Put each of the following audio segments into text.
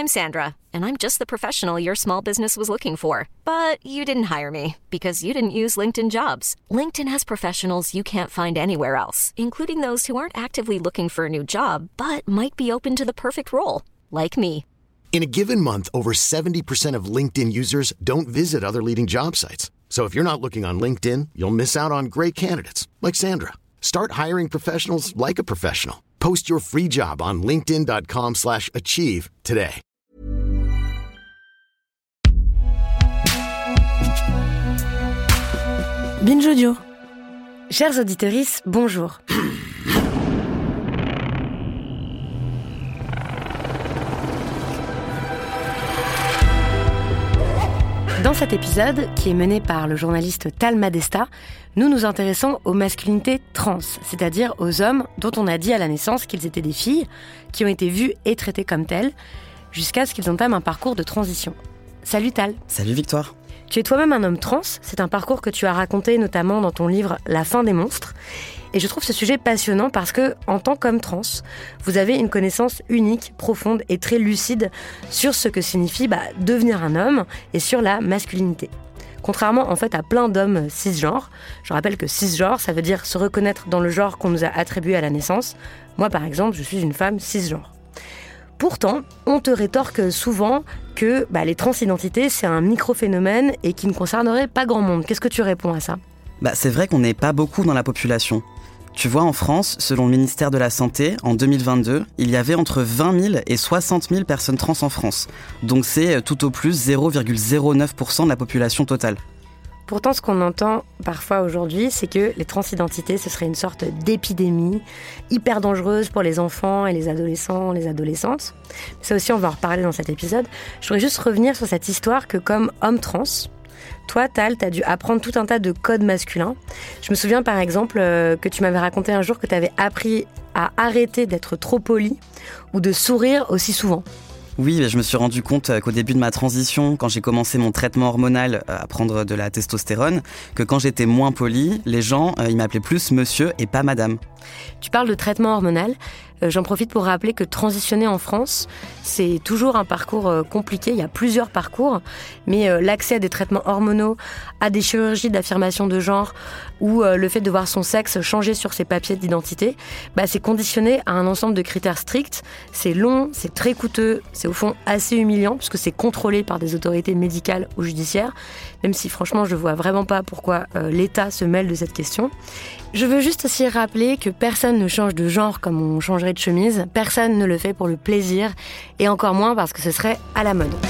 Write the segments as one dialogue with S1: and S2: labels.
S1: I'm Sandra, and I'm just the professional your small business was looking for. But you didn't hire me because you didn't use LinkedIn Jobs. LinkedIn has professionals you can't find anywhere else, including those who aren't actively looking for a new job, but might be open to the perfect role, like me.
S2: In a given month, over 70% of LinkedIn users don't visit other leading job sites. So if you're not looking on LinkedIn, you'll miss out on great candidates like Sandra. Start hiring professionals like a professional. Post your free job on linkedin.com/achieve today.
S3: Binge Audio. Chers auditrices, bonjour. Dans cet épisode, qui est mené par le journaliste Tal Madesta, nous nous intéressons aux masculinités trans, c'est-à-dire aux hommes dont on a dit à la naissance qu'ils étaient des filles, qui ont été vus et traités comme tels, jusqu'à ce qu'ils entament un parcours de transition. Salut Tal.
S4: Salut Victoire.
S3: Tu es toi-même un homme trans, c'est un parcours que tu as raconté notamment dans ton livre « La fin des monstres ». Et je trouve ce sujet passionnant parce que, en tant qu'homme trans, vous avez une connaissance unique, profonde et très lucide sur ce que signifie devenir un homme et sur la masculinité. Contrairement en fait à plein d'hommes cisgenres, je rappelle que cisgenre, ça veut dire se reconnaître dans le genre qu'on nous a attribué à la naissance. Moi par exemple, je suis une femme cisgenre. Pourtant, on te rétorque souvent que les transidentités, c'est un micro-phénomène et qui ne concernerait pas grand monde. Qu'est-ce que tu réponds à ça ?
S4: C'est vrai qu'on n'est pas beaucoup dans la population. Tu vois, en France, selon le ministère de la Santé, en 2022, il y avait entre 20 000 et 60 000 personnes trans en France. Donc c'est tout au plus 0,09% de la population totale.
S3: Pourtant, ce qu'on entend parfois aujourd'hui, c'est que les transidentités, ce serait une sorte d'épidémie hyper dangereuse pour les enfants et les adolescents, les adolescentes. Ça aussi, on va en reparler dans cet épisode. Je voudrais juste revenir sur cette histoire que comme homme trans, toi, Tal, t'as dû apprendre tout un tas de codes masculins. Je me souviens par exemple que tu m'avais raconté un jour que t'avais appris à arrêter d'être trop poli ou de sourire aussi souvent.
S4: Oui, je me suis rendu compte qu'au début de ma transition, quand j'ai commencé mon traitement hormonal à prendre de la testostérone, que quand j'étais moins poli, les gens ils m'appelaient plus monsieur et pas madame.
S3: Tu parles de traitement hormonal. J'en profite pour rappeler que transitionner en France, c'est toujours un parcours compliqué. Il y a plusieurs parcours, mais l'accès à des traitements hormonaux, à des chirurgies d'affirmation de genre ou le fait de voir son sexe changer sur ses papiers d'identité, c'est conditionné à un ensemble de critères stricts. C'est long, c'est très coûteux, c'est au fond assez humiliant puisque c'est contrôlé par des autorités médicales ou judiciaires, même si franchement je vois vraiment pas pourquoi l'État se mêle de cette question. Je veux juste aussi rappeler que personne ne change de genre comme on changerait de chemise, personne ne le fait pour le plaisir, et encore moins parce que ce serait à la mode.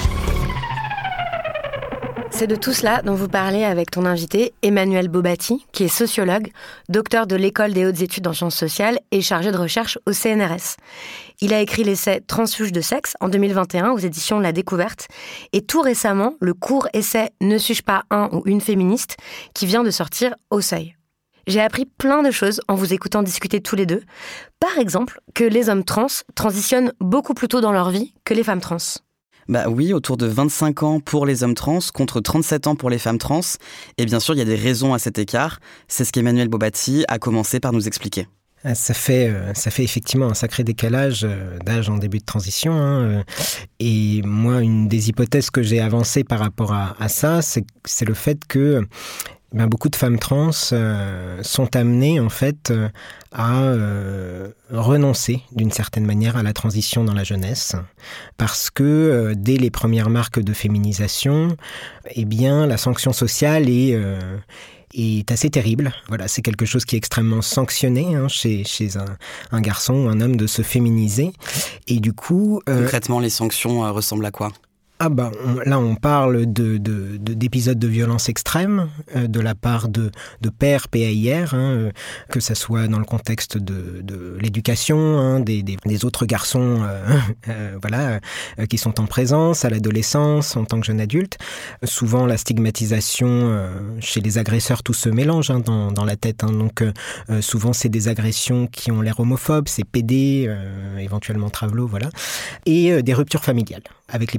S3: C'est de tout cela dont vous parlez avec ton invité, Emmanuel Bobati, qui est sociologue, docteur de l'École des hautes études en sciences sociales et chargé de recherche au CNRS. Il a écrit l'essai « Transfuge de sexe » en 2021 aux éditions La Découverte, et tout récemment, le court essai « Ne suis-je pas un ou une féministe » qui vient de sortir au Seuil. J'ai appris plein de choses en vous écoutant discuter tous les deux. Par exemple, que les hommes trans transitionnent beaucoup plus tôt dans leur vie que les femmes trans.
S4: Oui, autour de 25 ans pour les hommes trans, contre 37 ans pour les femmes trans. Et bien sûr, il y a des raisons à cet écart. C'est ce qu'Emmanuel Bobati a commencé par nous expliquer.
S5: Ça fait effectivement un sacré décalage d'âge en début de transition. Et moi, une des hypothèses que j'ai avancées par rapport à ça, c'est le fait que beaucoup de femmes trans sont amenées en fait à renoncer d'une certaine manière à la transition dans la jeunesse parce que dès les premières marques de féminisation, la sanction sociale est assez terrible. Voilà, c'est quelque chose qui est extrêmement sanctionné chez un garçon ou un homme de se féminiser. Et du coup...
S4: Concrètement, les sanctions ressemblent à quoi ?
S5: Là, on parle d'épisodes de violence extrême de la part de pères PAIR, que ça soit dans le contexte de l'éducation, des autres garçons qui sont en présence, à l'adolescence, en tant que jeune adulte. Souvent, la stigmatisation chez les agresseurs, tout se mélange dans la tête. Donc, souvent, c'est des agressions qui ont l'air homophobes, c'est PD, éventuellement travelo, voilà. Et des ruptures familiales avec les parents, donc.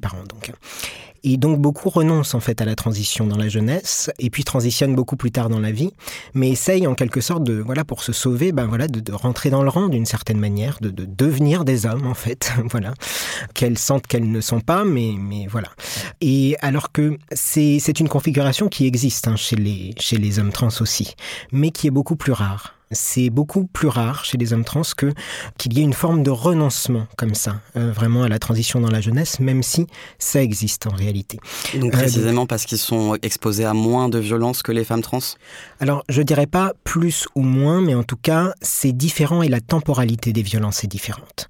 S5: l'époque. Et donc beaucoup renoncent en fait à la transition dans la jeunesse et puis transitionnent beaucoup plus tard dans la vie, mais essayent en quelque sorte de, voilà, pour se sauver, de rentrer dans le rang d'une certaine manière, de devenir des hommes en fait, voilà, qu'elles sentent qu'elles ne sont pas, mais voilà. Et alors que c'est une configuration qui existe chez les hommes trans aussi, mais qui est beaucoup plus rare. C'est beaucoup plus rare chez les hommes trans qu'il y ait une forme de renoncement comme ça, vraiment à la transition dans la jeunesse, même si ça existe en réalité.
S4: Donc précisément parce qu'ils sont exposés à moins de violences que les femmes trans ?
S5: Alors, je dirais pas plus ou moins, mais en tout cas, c'est différent et la temporalité des violences est différente.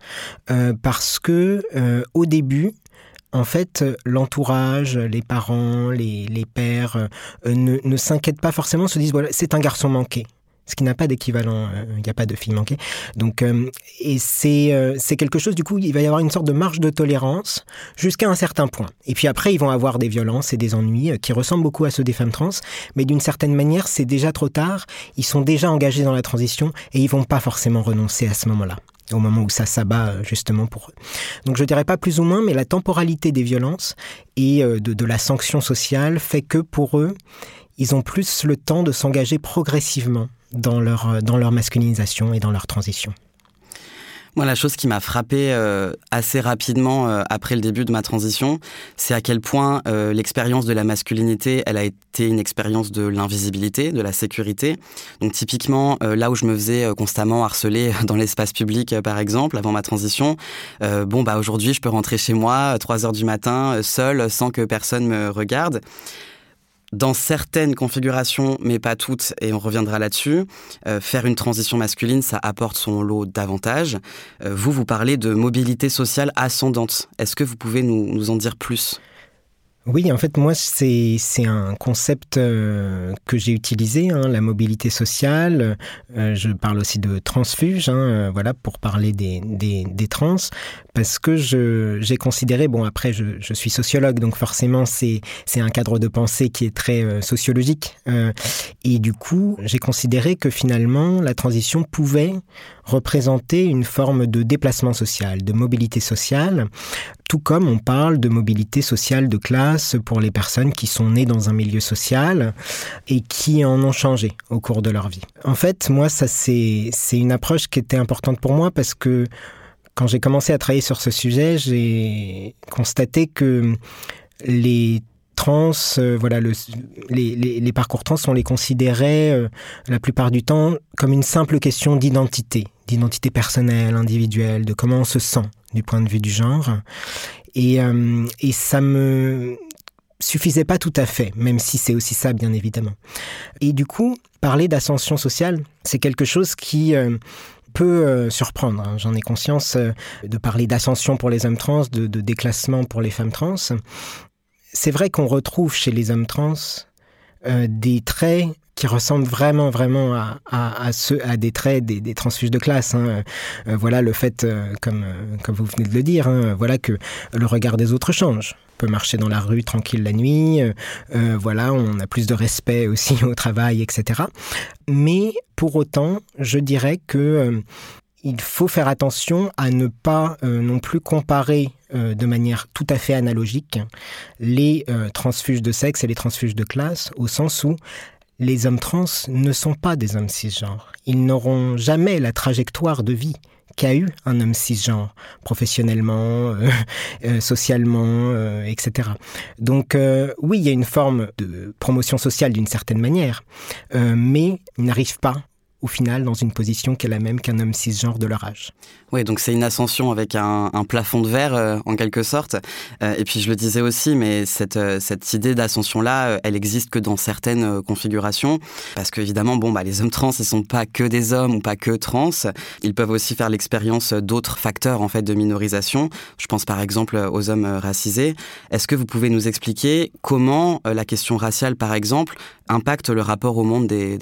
S5: Parce que au début, en fait, l'entourage, les parents, les pères ne s'inquiètent pas forcément, se disent voilà, c'est un garçon manqué. Ce qui n'a pas d'équivalent, il n'y a pas de fille manquée. Donc, et c'est quelque chose, du coup, il va y avoir une sorte de marge de tolérance jusqu'à un certain point. Et puis après, ils vont avoir des violences et des ennuis qui ressemblent beaucoup à ceux des femmes trans, mais d'une certaine manière, c'est déjà trop tard, ils sont déjà engagés dans la transition et ils vont pas forcément renoncer à ce moment-là, au moment où ça s'abat justement pour eux. Donc je dirais pas plus ou moins, mais la temporalité des violences et de la sanction sociale fait que pour eux, ils ont plus le temps de s'engager progressivement dans leur masculinisation et dans leur transition.
S4: Moi, la chose qui m'a frappé assez rapidement après le début de ma transition, c'est à quel point l'expérience de la masculinité, elle a été une expérience de l'invisibilité, de la sécurité. Donc typiquement, là où je me faisais constamment harceler dans l'espace public, par exemple, avant ma transition, aujourd'hui, je peux rentrer chez moi à 3h du matin, seul, sans que personne me regarde. Dans certaines configurations, mais pas toutes, et on reviendra là-dessus, faire une transition masculine, ça apporte son lot d'avantages. Vous parlez de mobilité sociale ascendante. Est-ce que vous pouvez nous en dire plus ?
S5: Oui, en fait, moi, c'est un concept que j'ai utilisé, la mobilité sociale. Je parle aussi de transfuge, voilà, pour parler des trans, parce que j'ai considéré, après, je suis sociologue, donc forcément, c'est un cadre de pensée qui est très sociologique. Et du coup, j'ai considéré que finalement, la transition pouvait représenter une forme de déplacement social, de mobilité sociale, tout comme on parle de mobilité sociale de classe pour les personnes qui sont nées dans un milieu social et qui en ont changé au cours de leur vie. En fait, moi, ça c'est une approche qui était importante pour moi parce que quand j'ai commencé à travailler sur ce sujet, j'ai constaté que les trans, les parcours trans, on les considérait la plupart du temps comme une simple question d'identité personnelle, individuelle, de comment on se sent du point de vue du genre. Et ça me suffisait pas tout à fait, même si c'est aussi ça, bien évidemment. Et du coup, parler d'ascension sociale, c'est quelque chose qui peut surprendre. J'en ai conscience de parler d'ascension pour les hommes trans, de déclassement pour les femmes trans. C'est vrai qu'on retrouve chez les hommes trans des traits qui ressemblent vraiment à des traits des transfuges de classe. Voilà le fait, comme vous venez de le dire, voilà que le regard des autres change. On peut marcher dans la rue tranquille la nuit, voilà, on a plus de respect aussi au travail, etc. Mais pour autant, je dirais que il faut faire attention à ne pas non plus comparer de manière tout à fait analogique les transfuges de sexe et les transfuges de classe, au sens où les hommes trans ne sont pas des hommes cisgenres. Ils n'auront jamais la trajectoire de vie qu'a eu un homme cisgenre, professionnellement, socialement, etc. Donc oui, il y a une forme de promotion sociale d'une certaine manière, mais ils n'arrivent pas au final dans une position qui est la même qu'un homme cisgenre de leur âge.
S4: Oui, donc c'est une ascension avec un plafond de verre en quelque sorte. Et puis je le disais aussi, mais cette idée d'ascension-là, elle existe que dans certaines configurations. Parce qu'évidemment, les hommes trans, ils sont pas que des hommes ou pas que trans. Ils peuvent aussi faire l'expérience d'autres facteurs en fait de minorisation. Je pense par exemple aux hommes racisés. Est-ce que vous pouvez nous expliquer comment la question raciale, par exemple, impacte le rapport au monde des hommes trans ?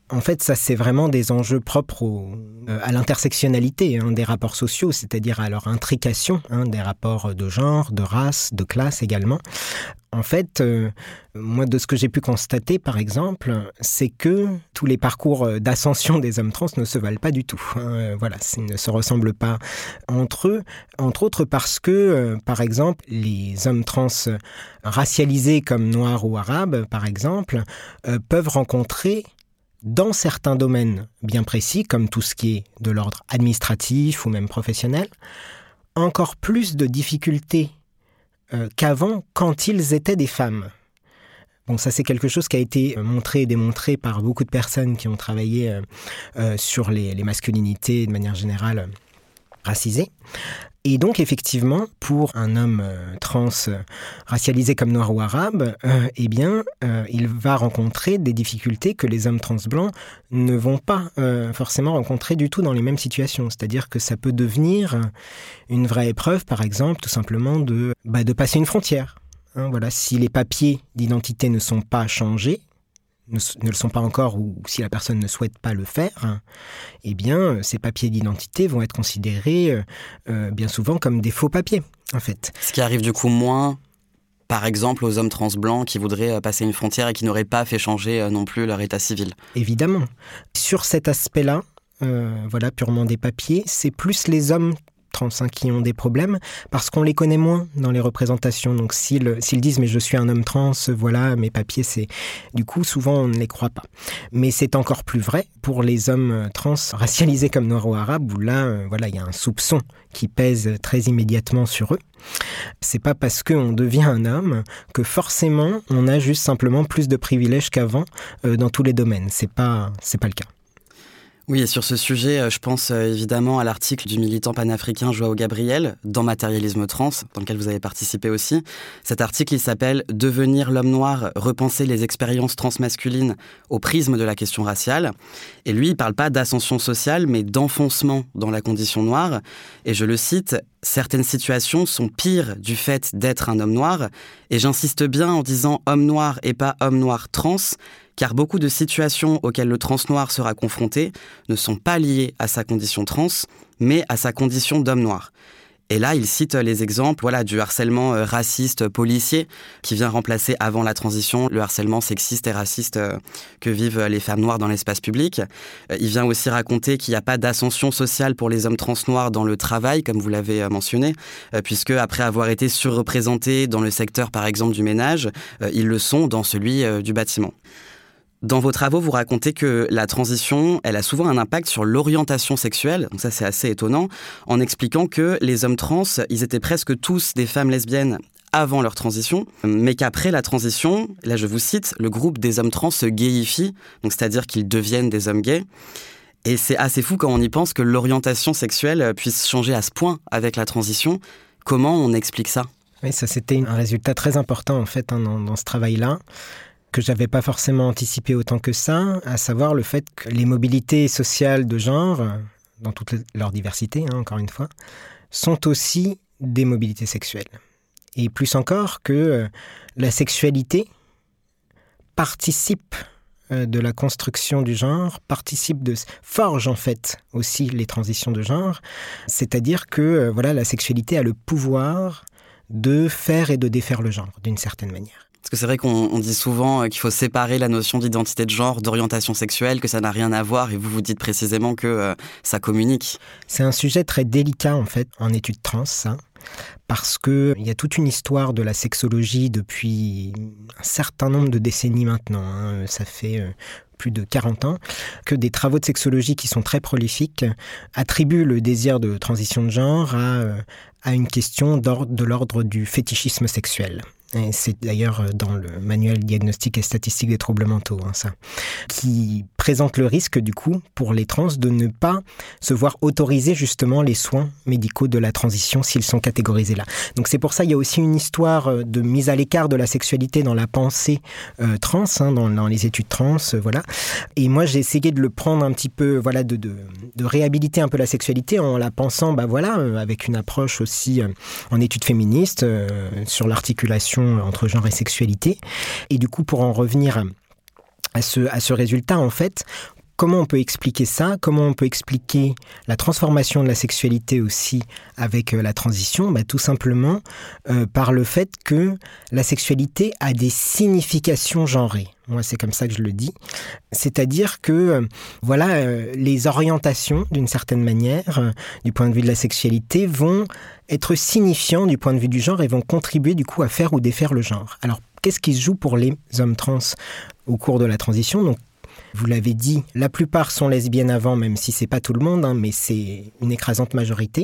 S5: En fait, ça, c'est vraiment des enjeux propres à l'intersectionnalité des rapports sociaux, c'est-à-dire à leur intrication, des rapports de genre, de race, de classe également. En fait, moi, de ce que j'ai pu constater, par exemple, c'est que tous les parcours d'ascension des hommes trans ne se valent pas du tout. Voilà, ils ne se ressemblent pas entre eux, entre autres parce que, par exemple, les hommes trans racialisés comme noirs ou arabes, par exemple, peuvent rencontrer dans certains domaines bien précis, comme tout ce qui est de l'ordre administratif ou même professionnel, encore plus de difficultés qu'avant quand ils étaient des femmes. Bon, ça c'est quelque chose qui a été montré et démontré par beaucoup de personnes qui ont travaillé sur les masculinités de manière générale racisées. Et donc, effectivement, pour un homme trans racialisé comme noir ou arabe, il va rencontrer des difficultés que les hommes trans blancs ne vont pas forcément rencontrer du tout dans les mêmes situations. C'est-à-dire que ça peut devenir une vraie épreuve, par exemple, tout simplement de passer une frontière. Voilà, si les papiers d'identité ne sont pas changés, ne le sont pas encore, ou si la personne ne souhaite pas le faire, ces papiers d'identité vont être considérés bien souvent comme des faux papiers, en fait.
S4: Ce qui arrive du coup moins, par exemple, aux hommes trans blancs qui voudraient passer une frontière et qui n'auraient pas fait changer non plus leur état civil.
S5: Évidemment. Sur cet aspect-là, purement des papiers, c'est plus les hommes trans qui ont des problèmes parce qu'on les connaît moins dans les représentations. Donc s'ils disent « mais je suis un homme trans, voilà, mes papiers, c'est... » Du coup, souvent, on ne les croit pas. Mais c'est encore plus vrai pour les hommes trans racialisés comme noirs ou arabes où là, il y a un soupçon qui pèse très immédiatement sur eux. C'est pas parce qu'on devient un homme que forcément, on a juste simplement plus de privilèges qu'avant dans tous les domaines. C'est pas le cas.
S4: Oui, et sur ce sujet, je pense évidemment à l'article du militant panafricain Joao Gabriel, dans Matérialisme trans, dans lequel vous avez participé aussi. Cet article, il s'appelle « Devenir l'homme noir, repenser les expériences transmasculines au prisme de la question raciale ». Et lui, il ne parle pas d'ascension sociale, mais d'enfoncement dans la condition noire. Et je le cite, « Certaines situations sont pires du fait d'être un homme noir. » Et j'insiste bien en disant « homme noir » et pas « homme noir trans », car beaucoup de situations auxquelles le trans noir sera confronté ne sont pas liées à sa condition trans, mais à sa condition d'homme noir. Et là, il cite les exemples du harcèlement raciste policier qui vient remplacer avant la transition le harcèlement sexiste et raciste que vivent les femmes noires dans l'espace public. Il vient aussi raconter qu'il n'y a pas d'ascension sociale pour les hommes trans noirs dans le travail, comme vous l'avez mentionné, puisque après avoir été surreprésentés dans le secteur, par exemple, du ménage, ils le sont dans celui du bâtiment. Dans vos travaux, vous racontez que la transition, elle a souvent un impact sur l'orientation sexuelle, donc ça c'est assez étonnant, en expliquant que les hommes trans, ils étaient presque tous des femmes lesbiennes avant leur transition, mais qu'après la transition, là je vous cite, le groupe des hommes trans se gayifie, donc c'est-à-dire qu'ils deviennent des hommes gays. Et c'est assez fou quand on y pense que l'orientation sexuelle puisse changer à ce point avec la transition. Comment on explique ça ?
S5: Oui, ça c'était un résultat très important en fait dans ce travail-là, que j'avais pas forcément anticipé autant que ça, à savoir le fait que les mobilités sociales de genre, dans toute leur diversité, encore une fois, sont aussi des mobilités sexuelles. Et plus encore que la sexualité participe de la construction du genre, forge en fait aussi les transitions de genre, c'est-à-dire que la sexualité a le pouvoir de faire et de défaire le genre, d'une certaine manière.
S4: Parce que c'est vrai qu'on dit souvent qu'il faut séparer la notion d'identité de genre, d'orientation sexuelle, que ça n'a rien à voir, et vous dites précisément que ça communique.
S5: C'est un sujet très délicat, en fait, en études trans, ça, parce qu'il y a toute une histoire de la sexologie depuis un certain nombre de décennies maintenant. Ça fait plus de 40 ans, que des travaux de sexologie qui sont très prolifiques attribuent le désir de transition de genre à une question de l'ordre du fétichisme sexuel. Et c'est d'ailleurs dans le manuel diagnostique et statistique des troubles mentaux, ça, qui présente le risque du coup pour les trans de ne pas se voir autoriser justement les soins médicaux de la transition s'ils sont catégorisés là. Donc c'est pour ça qu'il y a aussi une histoire de mise à l'écart de la sexualité dans la pensée trans, dans les études trans, voilà. Et moi j'ai essayé de le prendre un petit peu, de réhabiliter un peu la sexualité en la pensant, avec une approche aussi en études féministes sur l'articulation entre genre et sexualité. Et du coup, pour en revenir à ce résultat, en fait, comment on peut expliquer ça ? Comment on peut expliquer la transformation de la sexualité aussi avec la transition ? Tout simplement par le fait que la sexualité a des significations genrées. Moi, c'est comme ça que je le dis. C'est-à-dire que, les orientations, d'une certaine manière, du point de vue de la sexualité, vont être signifiants du point de vue du genre et vont contribuer, du coup, à faire ou défaire le genre. Alors, qu'est-ce qui se joue pour les hommes trans au cours de la transition ? Donc, vous l'avez dit, la plupart sont lesbiennes avant, même si c'est pas tout le monde, mais c'est une écrasante majorité.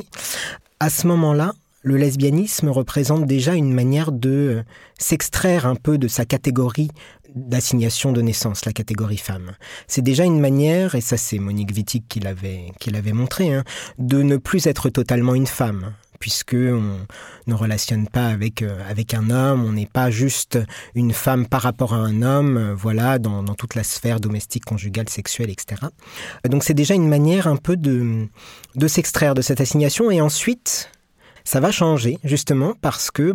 S5: À ce moment-là, le lesbianisme représente déjà une manière de s'extraire un peu de sa catégorie d'assignation de naissance, la catégorie femme. C'est déjà une manière, et ça c'est Monique Wittig qui l'avait montré, de ne plus être totalement une femme, puisqu'on ne relationne pas avec un homme, on n'est pas juste une femme par rapport à un homme, dans toute la sphère domestique, conjugale, sexuelle, etc. Donc c'est déjà une manière un peu de s'extraire de cette assignation, et ensuite ça va changer, justement, parce que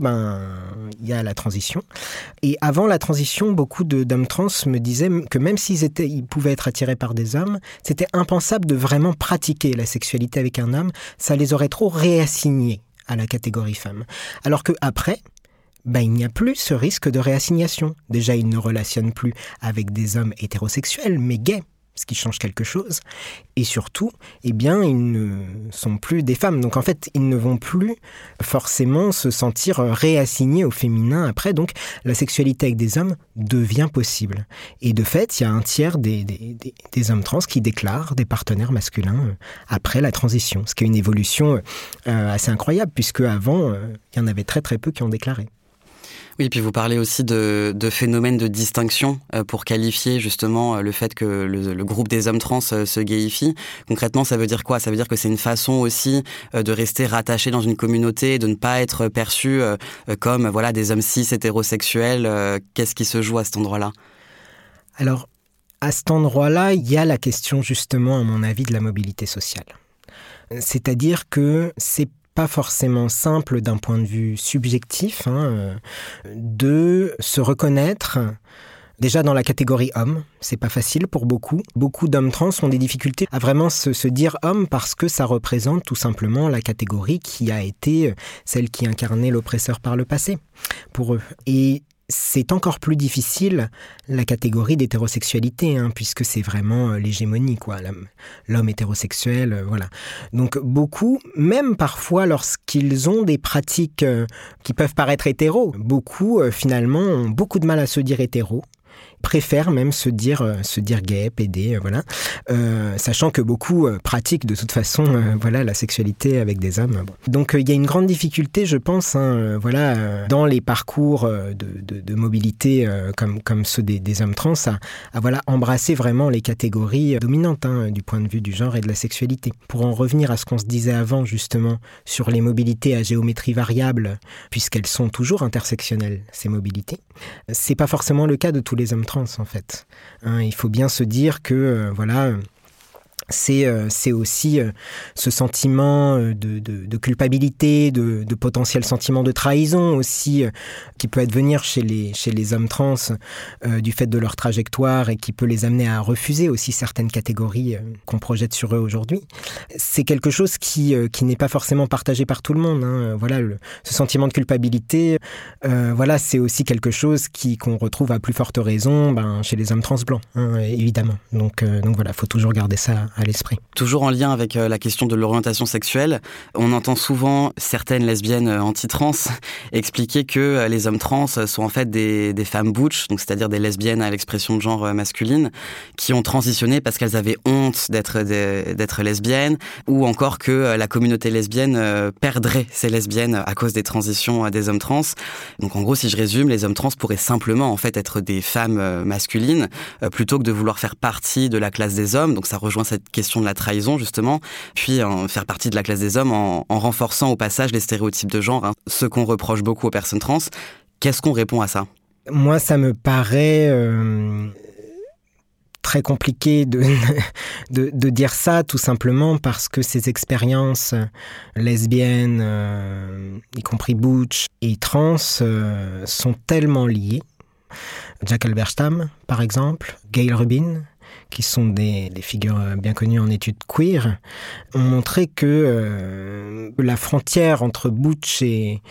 S5: il y a la transition. Et avant la transition, beaucoup d'hommes trans me disaient que même ils pouvaient être attirés par des hommes, c'était impensable de vraiment pratiquer la sexualité avec un homme. Ça les aurait trop réassignés à la catégorie femme. Alors qu'après, il n'y a plus ce risque de réassignation. Déjà, ils ne relationnent plus avec des hommes hétérosexuels, mais gays, ce qui change quelque chose. Et surtout, ils ne sont plus des femmes. Donc en fait, ils ne vont plus forcément se sentir réassignés au féminin après. Donc la sexualité avec des hommes devient possible. Et de fait, il y a un tiers des hommes trans qui déclarent des partenaires masculins après la transition. Ce qui est une évolution assez incroyable, puisque avant, il y en avait très très peu qui ont déclaré.
S4: Oui, puis vous parlez aussi de phénomènes de distinction pour qualifier justement le fait que le groupe des hommes trans se gayifie. Concrètement, ça veut dire quoi ? Ça veut dire que c'est une façon aussi de rester rattaché dans une communauté, de ne pas être perçu comme des hommes cis hétérosexuels. Qu'est-ce qui se joue à cet endroit-là ?
S5: Alors, à cet endroit-là, il y a la question justement, à mon avis, de la mobilité sociale. C'est-à-dire que c'est pas forcément simple d'un point de vue subjectif de se reconnaître déjà dans la catégorie homme. C'est pas facile pour beaucoup. Beaucoup d'hommes trans ont des difficultés à vraiment se dire homme parce que ça représente tout simplement la catégorie qui a été celle qui incarnait l'oppresseur par le passé pour eux. Et c'est encore plus difficile la catégorie d'hétérosexualité, puisque c'est vraiment l'hégémonie, l'homme hétérosexuel, Donc beaucoup, même parfois lorsqu'ils ont des pratiques qui peuvent paraître hétéros, beaucoup finalement ont beaucoup de mal à se dire hétéros, préfèrent même se dire gay, pédé, sachant que beaucoup pratiquent de toute façon la sexualité avec des hommes. Donc il y a une grande difficulté, je pense, dans les parcours de mobilité comme ceux des hommes trans, à embrasser vraiment les catégories dominantes du point de vue du genre et de la sexualité. Pour en revenir à ce qu'on se disait avant, justement, sur les mobilités à géométrie variable, puisqu'elles sont toujours intersectionnelles, ces mobilités, c'est pas forcément le cas de tous les hommes trans, en fait. Il faut bien se dire que, c'est aussi ce sentiment de culpabilité, de potentiel sentiment de trahison aussi, qui peut advenir chez les hommes trans du fait de leur trajectoire et qui peut les amener à refuser aussi certaines catégories qu'on projette sur eux aujourd'hui. C'est quelque chose qui n'est pas forcément partagé par tout le monde. Ce sentiment de culpabilité, c'est aussi quelque chose qu'on retrouve à plus forte raison chez les hommes trans blancs, évidemment. Donc faut toujours garder ça à l'esprit.
S4: Toujours en lien avec la question de l'orientation sexuelle, on entend souvent certaines lesbiennes anti-trans expliquer que les hommes trans sont en fait des femmes butch, donc c'est-à-dire des lesbiennes à l'expression de genre masculine, qui ont transitionné parce qu'elles avaient honte d'être lesbiennes, ou encore que la communauté lesbienne perdrait ces lesbiennes à cause des transitions des hommes trans. Donc en gros, si je résume, les hommes trans pourraient simplement en fait être des femmes masculines plutôt que de vouloir faire partie de la classe des hommes. Donc ça rejoint cette question de la trahison justement, puis faire partie de la classe des hommes en renforçant au passage les stéréotypes de genre, ce qu'on reproche beaucoup aux personnes trans. Qu'est-ce qu'on répond à ça ?
S5: Moi, ça me paraît très compliqué de dire ça, tout simplement parce que ces expériences lesbiennes, y compris butch et trans, sont tellement liées. Jack Halberstam, par exemple, Gayle Rubin, qui sont des figures bien connues en études queer, ont montré que la frontière entre butch et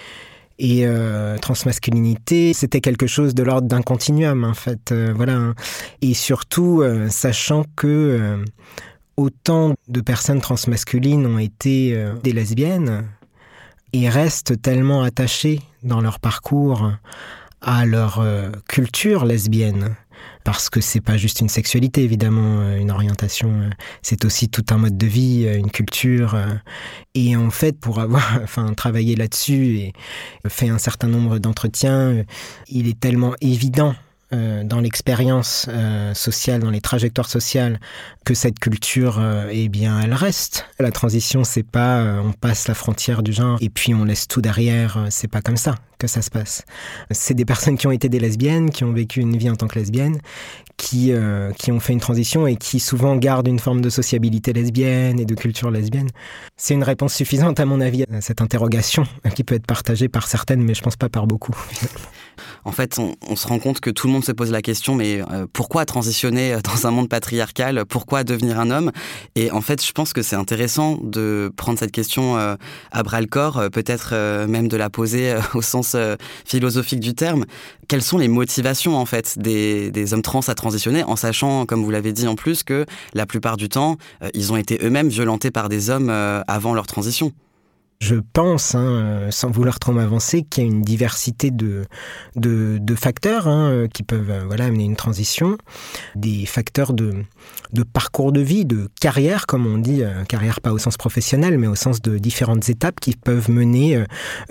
S5: transmasculinité, c'était quelque chose de l'ordre d'un continuum, en fait. Voilà. Et surtout, sachant que autant de personnes transmasculines ont été des lesbiennes et restent tellement attachées dans leur parcours à leur culture lesbienne. Parce que c'est pas juste une sexualité, évidemment, une orientation, c'est aussi tout un mode de vie, une culture. Et en fait, pour avoir travaillé là-dessus et fait un certain nombre d'entretiens, il est tellement évident dans l'expérience sociale, dans les trajectoires sociales, que cette culture, elle reste. La transition, c'est pas on passe la frontière du genre et puis on laisse tout derrière, c'est pas comme ça que ça se passe. C'est des personnes qui ont été des lesbiennes, qui ont vécu une vie en tant que lesbiennes, qui ont fait une transition et qui souvent gardent une forme de sociabilité lesbienne et de culture lesbienne. C'est une réponse suffisante, à mon avis, à cette interrogation qui peut être partagée par certaines, mais je pense pas par beaucoup, finalement.
S4: En fait, on se rend compte que tout le monde se pose la question, mais pourquoi transitionner dans un monde patriarcal ? Pourquoi devenir un homme ? Et en fait, je pense que c'est intéressant de prendre cette question à bras-le-corps, peut-être même de la poser au sens philosophique du terme. Quelles sont les motivations, en fait, des hommes trans à transitionner, en sachant, comme vous l'avez dit en plus, que la plupart du temps, ils ont été eux-mêmes violentés par des hommes avant leur transition ?
S5: Je pense, sans vouloir trop m'avancer, qu'il y a une diversité de facteurs qui peuvent amener une transition, des facteurs de parcours de vie, de carrière, comme on dit, carrière pas au sens professionnel, mais au sens de différentes étapes qui peuvent mener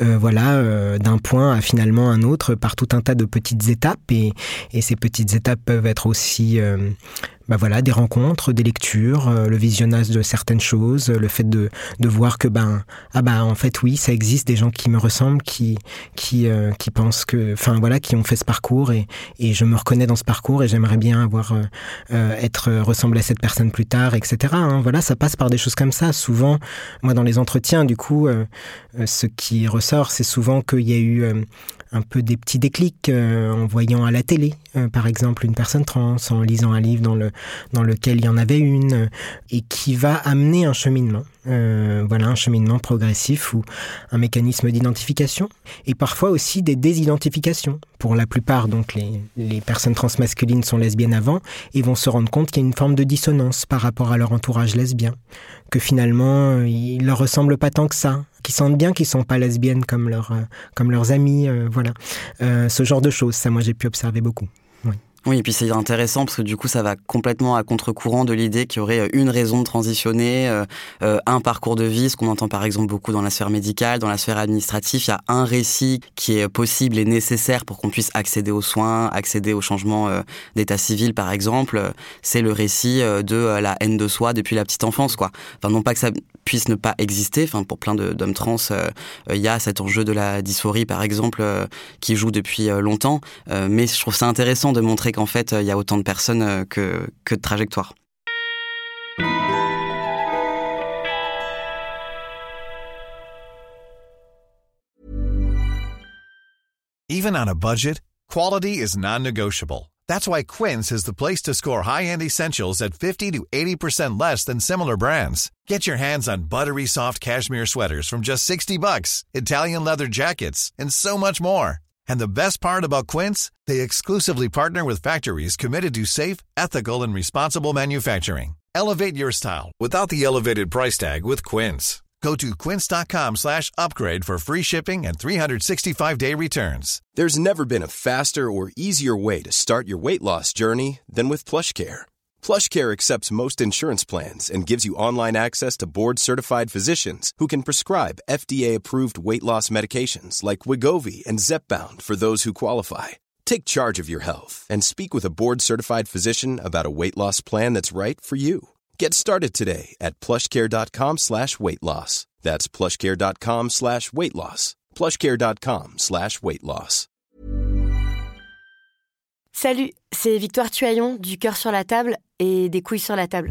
S5: d'un point à finalement un autre par tout un tas de petites étapes. Et ces petites étapes peuvent être aussi des rencontres, des lectures, le visionnage de certaines choses, le fait de voir que en fait oui, ça existe des gens qui me ressemblent, qui pensent que, qui ont fait ce parcours et je me reconnais dans ce parcours et j'aimerais bien ressembler à cette personne plus tard, etc. Ça passe par des choses comme ça. Souvent, moi dans les entretiens, du coup, ce qui ressort, c'est souvent qu'il y a eu un peu des petits déclics en voyant à la télé, par exemple, une personne trans, en lisant un livre dans lequel il y en avait une, et qui va amener un cheminement. Un cheminement progressif ou un mécanisme d'identification, et parfois aussi des désidentifications. Pour la plupart, donc, les personnes transmasculines sont lesbiennes avant et vont se rendre compte qu'il y a une forme de dissonance par rapport à leur entourage lesbien, que finalement, ils leur ressemblent pas tant que ça, qu'ils sentent bien qu'ils sont pas lesbiennes comme leurs amis, ce genre de choses, ça moi j'ai pu observer beaucoup.
S4: Oui, et puis c'est intéressant parce que du coup ça va complètement à contre-courant de l'idée qu'il y aurait une raison de transitionner, un parcours de vie, ce qu'on entend par exemple beaucoup dans la sphère médicale, dans la sphère administrative. Il y a un récit qui est possible et nécessaire pour qu'on puisse accéder aux soins, accéder au changement d'état civil par exemple. C'est le récit de la haine de soi depuis la petite enfance, quoi. Enfin, non pas que ça puisse ne pas exister, pour plein d'hommes trans, il y a cet enjeu de la dysphorie par exemple qui joue depuis longtemps, mais je trouve ça intéressant de montrer qu'en fait, il y a autant de personnes que de trajectoires.
S6: Even on a budget, quality is non-negotiable. That's why Quince is the place to score high-end essentials at 50 to 80% less than similar brands. Get your hands on buttery soft cashmere sweaters from just $60, Italian leather jackets, and so much more. And the best part about Quince, they exclusively partner with factories committed to safe, ethical, and responsible manufacturing. Elevate your style without the elevated price tag with Quince. Go to quince.com/upgrade for free shipping and 365-day returns.
S7: There's never been a faster or easier way to start your weight loss journey than with PlushCare. PlushCare accepts most insurance plans and gives you online access to board-certified physicians who can prescribe FDA-approved weight loss medications like Wegovy and Zepbound for those who qualify. Take charge of your health and speak with a board-certified physician about a weight loss plan that's right for you. Get started today at plushcare.com/weightloss. That's plushcare.com/weightloss. plushcare.com/weightloss.
S3: Salut, c'est Victoire Tuaillon du Cœur sur la table et des couilles sur la table.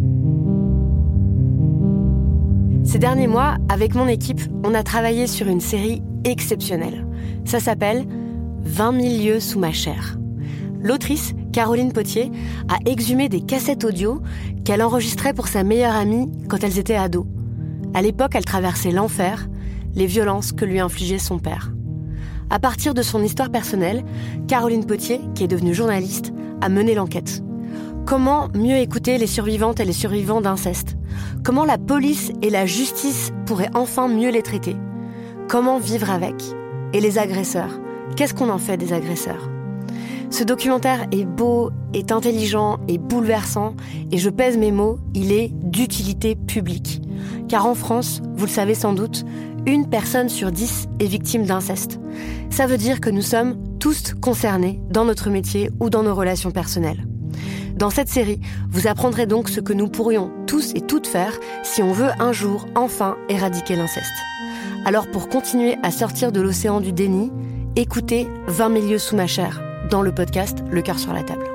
S3: Ces derniers mois, avec mon équipe, on a travaillé sur une série exceptionnelle. Ça s'appelle 20 000 lieues sous ma chair. L'autrice, Caroline Potier a exhumé des cassettes audio qu'elle enregistrait pour sa meilleure amie quand elles étaient ados. À l'époque, elle traversait l'enfer, les violences que lui infligeait son père. À partir de son histoire personnelle, Caroline Potier, qui est devenue journaliste, a mené l'enquête. Comment mieux écouter les survivantes et les survivants d'inceste ? Comment la police et la justice pourraient enfin mieux les traiter ? Comment vivre avec ? Et les agresseurs ? Qu'est-ce qu'on en fait des agresseurs ? Ce documentaire est beau, est intelligent, est bouleversant, et je pèse mes mots, il est d'utilité publique. Car en France, vous le savez sans doute, 1 personne sur 10 est victime d'inceste. Ça veut dire que nous sommes tous concernés dans notre métier ou dans nos relations personnelles. Dans cette série, vous apprendrez donc ce que nous pourrions tous et toutes faire si on veut un jour enfin éradiquer l'inceste. Alors pour continuer à sortir de l'océan du déni, écoutez 20 000 lieues sous ma chair, dans le podcast Le cœur sur la table.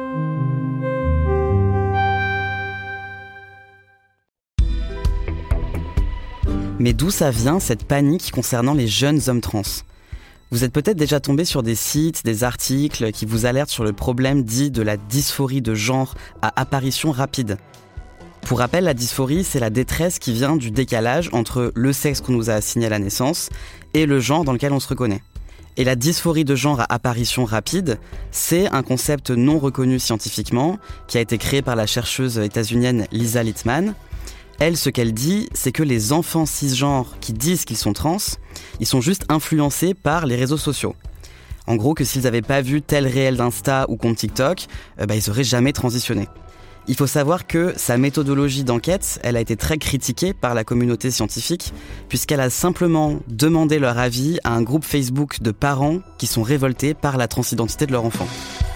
S4: Mais d'où ça vient cette panique concernant les jeunes hommes trans ? Vous êtes peut-être déjà tombé sur des sites, des articles qui vous alertent sur le problème dit de la dysphorie de genre à apparition rapide. Pour rappel, la dysphorie, c'est la détresse qui vient du décalage entre le sexe qu'on nous a assigné à la naissance et le genre dans lequel on se reconnaît. Et la dysphorie de genre à apparition rapide, c'est un concept non reconnu scientifiquement qui a été créé par la chercheuse états-unienne Lisa Littman. Elle, ce qu'elle dit, c'est que les enfants cisgenres qui disent qu'ils sont trans, ils sont juste influencés par les réseaux sociaux. En gros, que s'ils n'avaient pas vu tel réel d'Insta ou compte TikTok, ils n'auraient jamais transitionné. Il faut savoir que sa méthodologie d'enquête, elle a été très critiquée par la communauté scientifique, puisqu'elle a simplement demandé leur avis à un groupe Facebook de parents qui sont révoltés par la transidentité de leur enfant.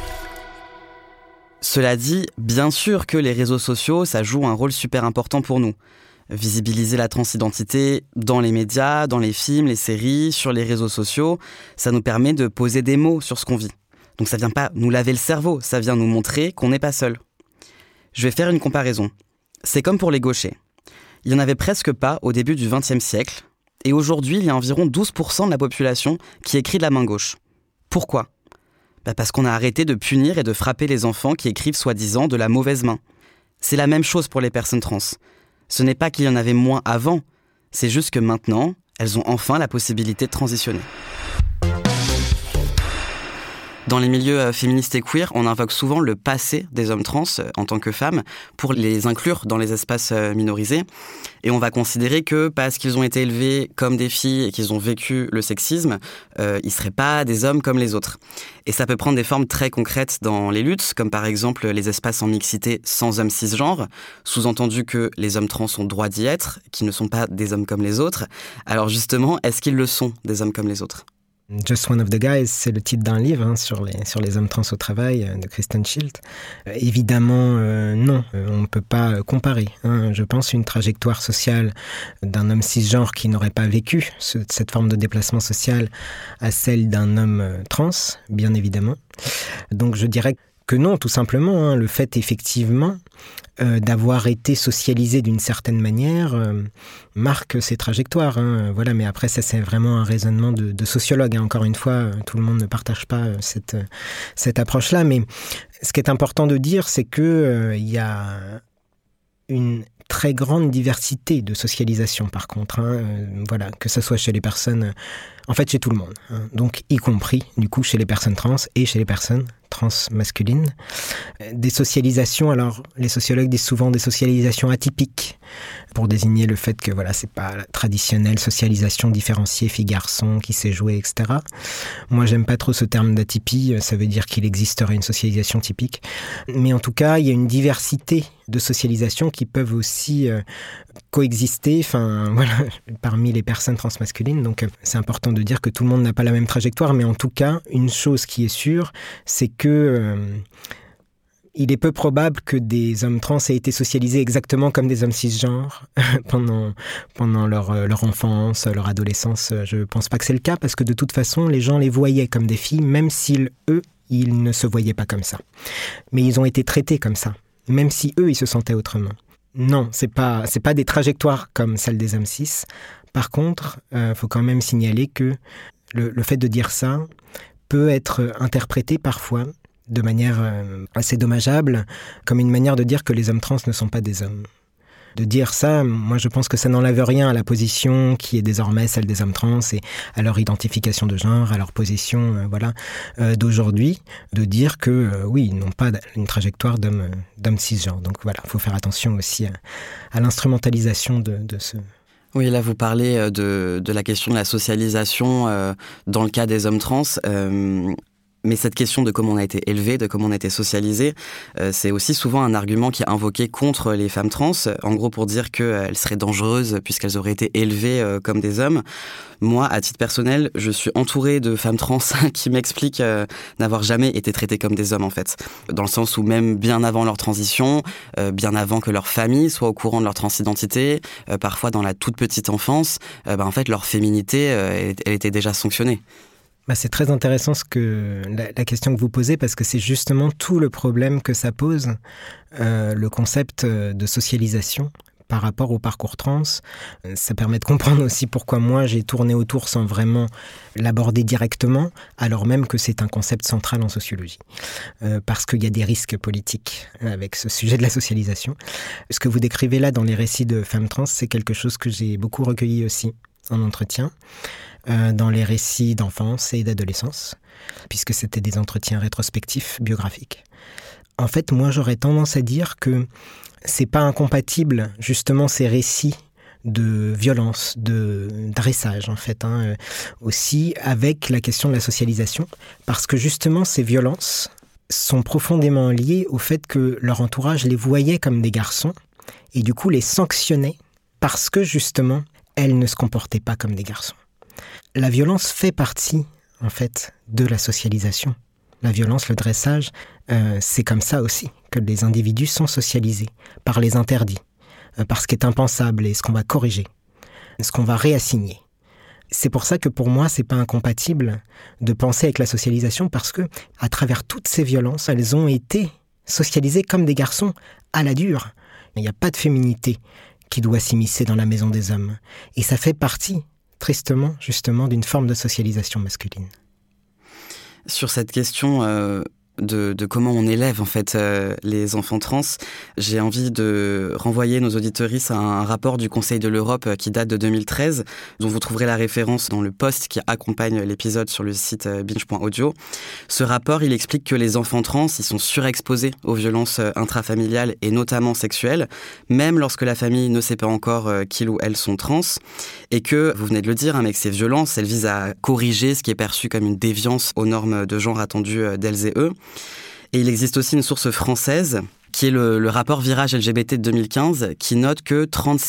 S4: Cela dit, bien sûr que les réseaux sociaux, ça joue un rôle super important pour nous. Visibiliser la transidentité dans les médias, dans les films, les séries, sur les réseaux sociaux, ça nous permet de poser des mots sur ce qu'on vit. Donc ça vient pas nous laver le cerveau, ça vient nous montrer qu'on n'est pas seul. Je vais faire une comparaison. C'est comme pour les gauchers. Il n'y en avait presque pas au début du XXe siècle, et aujourd'hui, il y a environ 12% de la population qui écrit de la main gauche. Pourquoi ? Parce qu'on a arrêté de punir et de frapper les enfants qui écrivent soi-disant de la mauvaise main. C'est la même chose pour les personnes trans. Ce n'est pas qu'il y en avait moins avant, c'est juste que maintenant, elles ont enfin la possibilité de transitionner. Dans les milieux féministes et queer, on invoque souvent le passé des hommes trans en tant que femmes pour les inclure dans les espaces minorisés. Et on va considérer que parce qu'ils ont été élevés comme des filles et qu'ils ont vécu le sexisme, ils ne seraient pas des hommes comme les autres. Et ça peut prendre des formes très concrètes dans les luttes, comme par exemple les espaces en mixité sans hommes cisgenres, sous-entendu que les hommes trans ont le droit d'y être, qu'ils ne sont pas des hommes comme les autres. Alors justement, est-ce qu'ils le sont, des hommes comme les autres ?
S5: Just One of the Guys, c'est le titre d'un livre sur les hommes trans au travail de Kristen Schilt. Évidemment, non, on ne peut pas comparer. Je pense une trajectoire sociale d'un homme cisgenre qui n'aurait pas vécu cette forme de déplacement social à celle d'un homme trans, bien évidemment. Donc je dirais que non, tout simplement. Le fait effectivement d'avoir été socialisé d'une certaine manière marque ces trajectoires. Voilà, mais après, ça, c'est vraiment un raisonnement de sociologue. Encore une fois, tout le monde ne partage pas cette approche-là. Mais ce qui est important de dire, c'est qu'il y a une très grande diversité de socialisation, par contre. Voilà, que ce soit chez les personnes... En fait, chez tout le monde. Donc, y compris, du coup, chez les personnes trans et chez les personnes trans masculines. Des socialisations, alors, les sociologues disent souvent des socialisations atypiques pour désigner le fait que, voilà, c'est pas la traditionnelle socialisation différenciée filles-garçons qui s'est jouée, etc. Moi, j'aime pas trop ce terme d'atypie. Ça veut dire qu'il existerait une socialisation typique. Mais en tout cas, il y a une diversité de socialisation qui peuvent aussi coexister, voilà, parmi les personnes transmasculines. Donc, c'est important de dire que tout le monde n'a pas la même trajectoire, mais en tout cas, une chose qui est sûre, c'est que il est peu probable que des hommes trans aient été socialisés exactement comme des hommes cisgenres pendant leur enfance, leur adolescence. Je pense pas que c'est le cas, parce que de toute façon, les gens les voyaient comme des filles, même s'ils, eux, ils ne se voyaient pas comme ça. Mais ils ont été traités comme ça, même si eux, ils se sentaient autrement. Non, c'est pas des trajectoires comme celles des hommes cis. Par contre, faut quand même signaler que le fait de dire ça peut être interprété parfois de manière assez dommageable, comme une manière de dire que les hommes trans ne sont pas des hommes. De dire ça, moi je pense que ça n'enlève rien à la position qui est désormais celle des hommes trans et à leur identification de genre, à leur position d'aujourd'hui, de dire que oui, ils n'ont pas une trajectoire d'homme cisgenre. Donc voilà, il faut faire attention aussi à l'instrumentalisation de ce...
S4: Oui, là vous parlez de la question de la socialisation dans le cas des hommes trans. Mais cette question de comment on a été élevé, de comment on a été socialisé, c'est aussi souvent un argument qui est invoqué contre les femmes trans, en gros pour dire qu'elles seraient dangereuses puisqu'elles auraient été élevées comme des hommes. Moi, à titre personnel, je suis entourée de femmes trans qui m'expliquent n'avoir jamais été traitées comme des hommes en fait. Dans le sens où même bien avant leur transition, bien avant que leur famille soit au courant de leur transidentité, parfois dans la toute petite enfance, en fait leur féminité, elle était déjà sanctionnée.
S5: C'est très intéressant la question que vous posez parce que c'est justement tout le problème que ça pose, le concept de socialisation par rapport au parcours trans. Ça permet de comprendre aussi pourquoi moi j'ai tourné autour sans vraiment l'aborder directement, alors même que c'est un concept central en sociologie. Parce qu'il y a des risques politiques avec ce sujet de la socialisation. Ce que vous décrivez là dans les récits de femmes trans, c'est quelque chose que j'ai beaucoup recueilli aussi en entretien. Dans les récits d'enfance et d'adolescence, puisque c'était des entretiens rétrospectifs, biographiques. En fait, moi, j'aurais tendance à dire que c'est pas incompatible, justement, ces récits de violence, de dressage, en fait, aussi avec la question de la socialisation, parce que justement, ces violences sont profondément liées au fait que leur entourage les voyait comme des garçons, et du coup les sanctionnait, parce que, justement, elles ne se comportaient pas comme des garçons. La violence fait partie, en fait, de la socialisation. La violence, le dressage, c'est comme ça aussi que les individus sont socialisés, par les interdits, par ce qui est impensable et ce qu'on va corriger, ce qu'on va réassigner. C'est pour ça que pour moi, c'est pas incompatible de penser avec la socialisation parce que, à travers toutes ces violences, elles ont été socialisées comme des garçons à la dure. Il n'y a pas de féminité qui doit s'immiscer dans la maison des hommes. Et ça fait partie, tristement, justement, d'une forme de socialisation masculine.
S4: Sur cette question de comment on élève en fait les enfants trans, j'ai envie de renvoyer nos auditeuristes à un rapport du Conseil de l'Europe qui date de 2013, dont vous trouverez la référence dans le post qui accompagne l'épisode sur le site binge.audio. Ce rapport, il explique que les enfants trans, ils sont surexposés aux violences intrafamiliales et notamment sexuelles, même lorsque la famille ne sait pas encore qu'ils ou elles sont trans, et que, vous venez de le dire, mais que ces violences, elles visent à corriger ce qui est perçu comme une déviance aux normes de genre attendues d'elles et eux. Et il existe aussi une source française qui est le rapport Virage LGBT de 2015 qui note que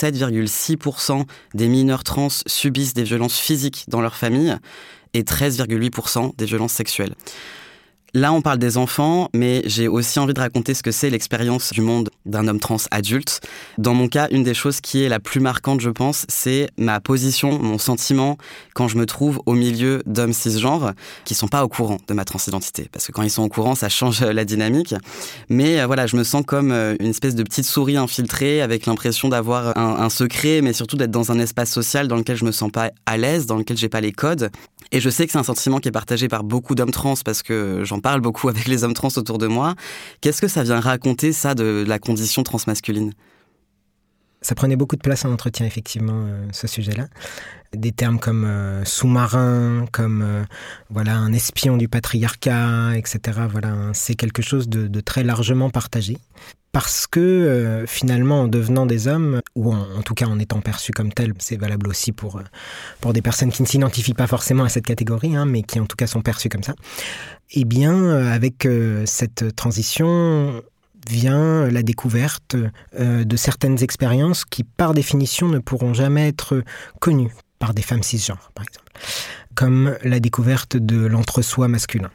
S4: 37,6% des mineurs trans subissent des violences physiques dans leur famille et 13,8% des violences sexuelles. Là, on parle des enfants, mais j'ai aussi envie de raconter ce que c'est l'expérience du monde d'un homme trans adulte. Dans mon cas, une des choses qui est la plus marquante, je pense, c'est ma position, mon sentiment quand je me trouve au milieu d'hommes cisgenres qui sont pas au courant de ma transidentité. Parce que quand ils sont au courant, ça change la dynamique. Mais voilà, je me sens comme une espèce de petite souris infiltrée avec l'impression d'avoir un secret, mais surtout d'être dans un espace social dans lequel je me sens pas à l'aise, dans lequel j'ai pas les codes. Et je sais que c'est un sentiment qui est partagé par beaucoup d'hommes trans parce que j'en parle beaucoup avec les hommes trans autour de moi. Qu'est-ce que ça vient raconter, ça, de la condition transmasculine ?
S5: Ça prenait beaucoup de place en entretien, effectivement, ce sujet-là. Des termes comme sous-marin, comme un espion du patriarcat, etc. Voilà, c'est quelque chose de très largement partagé. Parce que finalement, en devenant des hommes, ou en tout cas en étant perçus comme tels, c'est valable aussi pour des personnes qui ne s'identifient pas forcément à cette catégorie, mais qui en tout cas sont perçues comme ça, eh bien, avec cette transition vient la découverte de certaines expériences qui, par définition, ne pourront jamais être connues par des femmes cisgenres, par exemple. Comme la découverte de l'entre-soi masculin,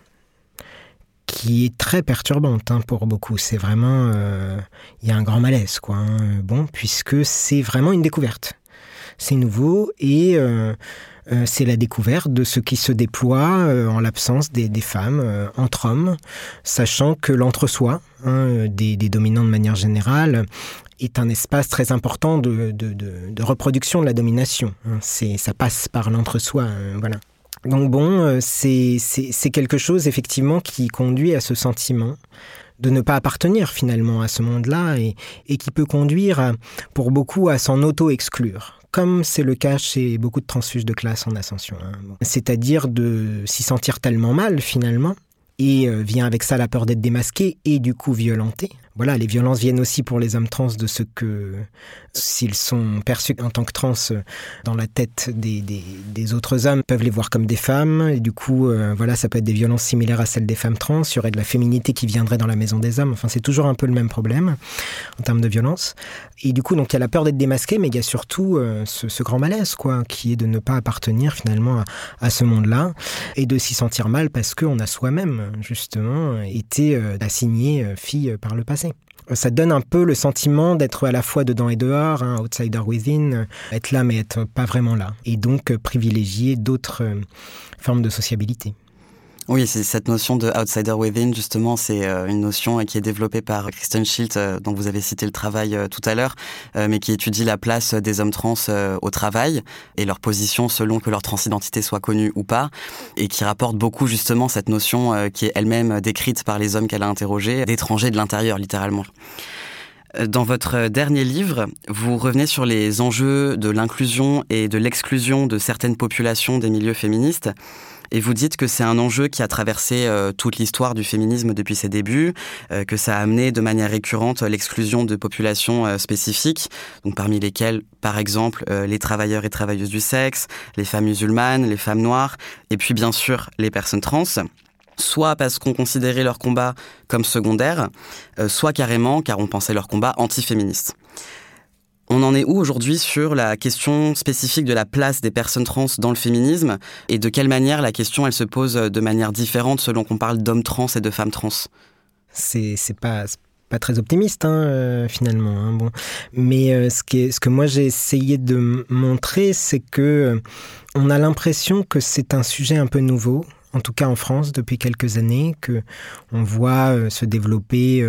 S5: qui est très perturbante pour beaucoup. C'est vraiment... y a un grand malaise, puisque c'est vraiment une découverte. C'est nouveau et c'est la découverte de ce qui se déploie en l'absence des femmes entre hommes, sachant que l'entre-soi, des dominants de manière générale, est un espace très important de reproduction de la domination. Ça passe par l'entre-soi, voilà. Donc bon, c'est quelque chose effectivement qui conduit à ce sentiment de ne pas appartenir finalement à ce monde-là et qui peut conduire pour beaucoup à s'en auto-exclure, comme c'est le cas chez beaucoup de transfuges de classe en ascension. C'est-à-dire de s'y sentir tellement mal finalement, et vient avec ça la peur d'être démasqué et du coup violenté. Voilà, les violences viennent aussi pour les hommes trans de ce que, s'ils sont perçus en tant que trans dans la tête des autres hommes, peuvent les voir comme des femmes. Et du coup, voilà, ça peut être des violences similaires à celles des femmes trans. Il y aurait de la féminité qui viendrait dans la maison des hommes. Enfin, c'est toujours un peu le même problème en termes de violence. Et du coup, donc, il y a la peur d'être démasqué, mais il y a surtout ce grand malaise, quoi, qui est de ne pas appartenir finalement à ce monde-là et de s'y sentir mal parce qu'on a soi-même, justement, été assigné fille par le passé. Ça donne un peu le sentiment d'être à la fois dedans et dehors, outsider within, être là mais être pas vraiment là. Et donc privilégier d'autres formes de sociabilité.
S4: Oui, c'est cette notion de outsider within, justement, c'est une notion qui est développée par Kristen Schilt, dont vous avez cité le travail tout à l'heure, mais qui étudie la place des hommes trans au travail et leur position selon que leur transidentité soit connue ou pas, et qui rapporte beaucoup justement cette notion qui est elle-même décrite par les hommes qu'elle a interrogés, d'étrangers de l'intérieur, littéralement. Dans votre dernier livre, vous revenez sur les enjeux de l'inclusion et de l'exclusion de certaines populations des milieux féministes. Et vous dites que c'est un enjeu qui a traversé toute l'histoire du féminisme depuis ses débuts, que ça a amené de manière récurrente l'exclusion de populations spécifiques, donc parmi lesquelles, par exemple, les travailleurs et travailleuses du sexe, les femmes musulmanes, les femmes noires, et puis bien sûr les personnes trans, soit parce qu'on considérait leur combat comme secondaire, soit carrément car on pensait leur combat antiféministe. On en est où aujourd'hui sur la question spécifique de la place des personnes trans dans le féminisme et de quelle manière la question elle se pose de manière différente selon qu'on parle d'hommes trans et de femmes trans?
S5: C'est pas très optimiste finalement. Bon. Mais ce que moi j'ai essayé de montrer, c'est que on a l'impression que c'est un sujet un peu nouveau. En tout cas en France depuis quelques années, que on voit se développer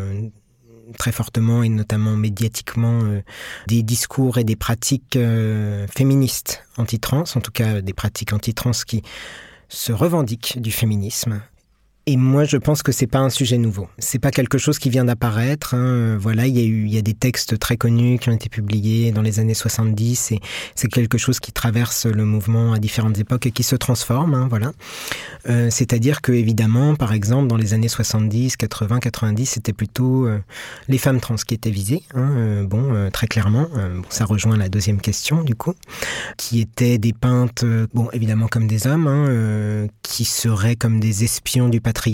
S5: très fortement et notamment médiatiquement des discours et des pratiques féministes anti-trans, en tout cas des pratiques anti-trans qui se revendiquent du féminisme. Et moi, je pense que c'est pas un sujet nouveau. C'est pas quelque chose qui vient d'apparaître. Voilà, il y a des textes très connus qui ont été publiés dans les années 70 et c'est quelque chose qui traverse le mouvement à différentes époques et qui se transforme. Voilà. C'est-à-dire que, évidemment, par exemple, dans les années 70, 80, 90, c'était plutôt les femmes trans qui étaient visées. Très clairement. Ça rejoint la deuxième question, du coup, qui étaient dépeintes, évidemment comme des hommes, qui seraient comme des espions du patriarcat,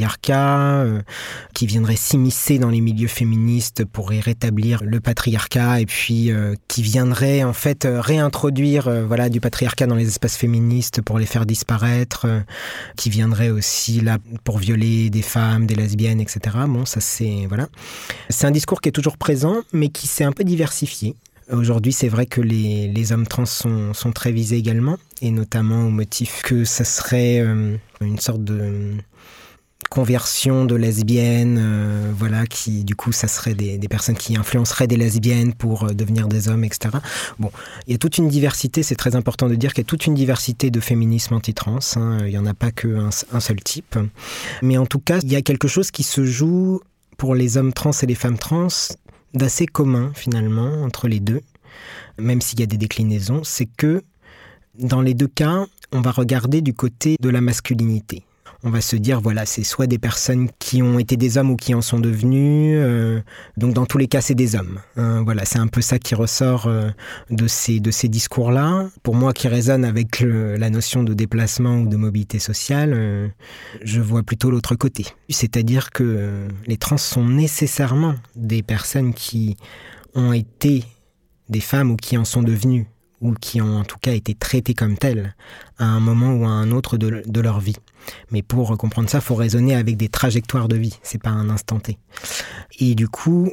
S5: qui viendraient s'immiscer dans les milieux féministes pour y rétablir le patriarcat et puis qui viendraient en fait réintroduire du patriarcat dans les espaces féministes pour les faire disparaître, qui viendraient aussi là pour violer des femmes, des lesbiennes, etc. C'est un discours qui est toujours présent mais qui s'est un peu diversifié. Aujourd'hui, c'est vrai que les hommes trans sont très visés également, et notamment au motif que ça serait une sorte de conversion de lesbiennes, qui du coup ça serait des personnes qui influenceraient des lesbiennes pour devenir des hommes, etc. Bon, il y a toute une diversité, c'est très important de dire qu'il y a toute une diversité de féminisme anti-trans, il n'y en a pas qu'un seul type. Mais en tout cas, il y a quelque chose qui se joue pour les hommes trans et les femmes trans d'assez commun finalement entre les deux, même s'il y a des déclinaisons, c'est que dans les deux cas, on va regarder du côté de la masculinité. On va se dire, c'est soit des personnes qui ont été des hommes ou qui en sont devenus, donc dans tous les cas, c'est des hommes. C'est un peu ça qui ressort de ces discours-là. Pour moi, qui résonne avec la notion de déplacement ou de mobilité sociale, je vois plutôt l'autre côté. C'est-à-dire que les trans sont nécessairement des personnes qui ont été des femmes ou qui en sont devenues, ou qui ont en tout cas été traitées comme telles à un moment ou à un autre de leur vie. Mais pour comprendre ça, il faut raisonner avec des trajectoires de vie, c'est pas un instant T. Et du coup,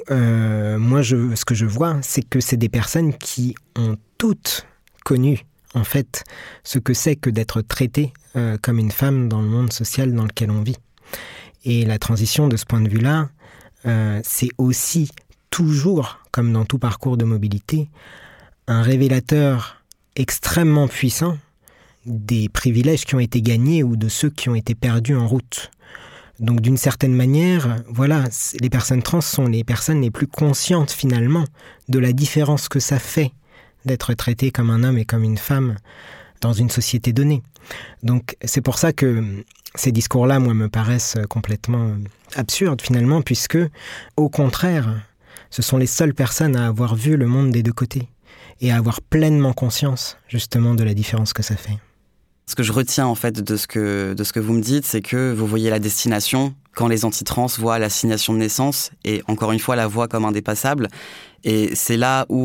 S5: ce que je vois, c'est que c'est des personnes qui ont toutes connu, en fait, ce que c'est que d'être traitée comme une femme dans le monde social dans lequel on vit. Et la transition de ce point de vue-là, c'est aussi toujours, comme dans tout parcours de mobilité, un révélateur extrêmement puissant des privilèges qui ont été gagnés ou de ceux qui ont été perdus en route. Donc d'une certaine manière, voilà, les personnes trans sont les personnes les plus conscientes finalement de la différence que ça fait d'être traité comme un homme et comme une femme dans une société donnée. Donc c'est pour ça que ces discours-là, moi, me paraissent complètement absurdes finalement, puisque au contraire, ce sont les seules personnes à avoir vu le monde des deux côtés et à avoir pleinement conscience justement de la différence que ça fait.
S4: Ce que je retiens en fait de ce que vous me dites, c'est que vous voyez la destination quand les anti-trans voient l'assignation de naissance et encore une fois la voient comme indépassable. Et c'est là où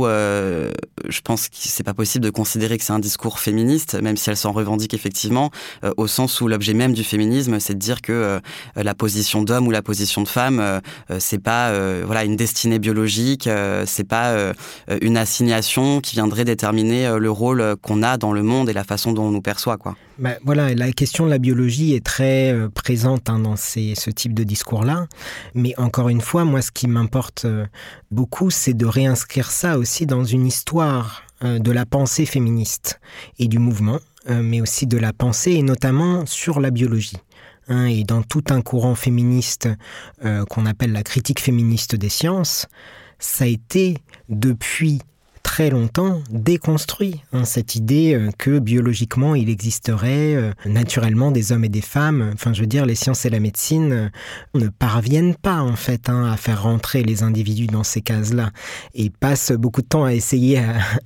S4: je pense que c'est pas possible de considérer que c'est un discours féministe, même si elle s'en revendique effectivement, au sens où l'objet même du féminisme, c'est de dire que la position d'homme ou la position de femme, c'est pas voilà une destinée biologique, c'est pas une assignation qui viendrait déterminer le rôle qu'on a dans le monde et la façon dont on nous perçoit, quoi.
S5: Voilà, la question de la biologie est très présente dans ce type de discours-là. Mais encore une fois, moi, ce qui m'importe beaucoup, c'est de réinscrire ça aussi dans une histoire de la pensée féministe et du mouvement, mais aussi de la pensée et notamment sur la biologie. Et dans tout un courant féministe qu'on appelle la critique féministe des sciences, ça a été depuis très longtemps déconstruit, cette idée que biologiquement il existerait naturellement des hommes et des femmes. Enfin, je veux dire, les sciences et la médecine ne parviennent pas en fait à faire rentrer les individus dans ces cases-là et passent beaucoup de temps à essayer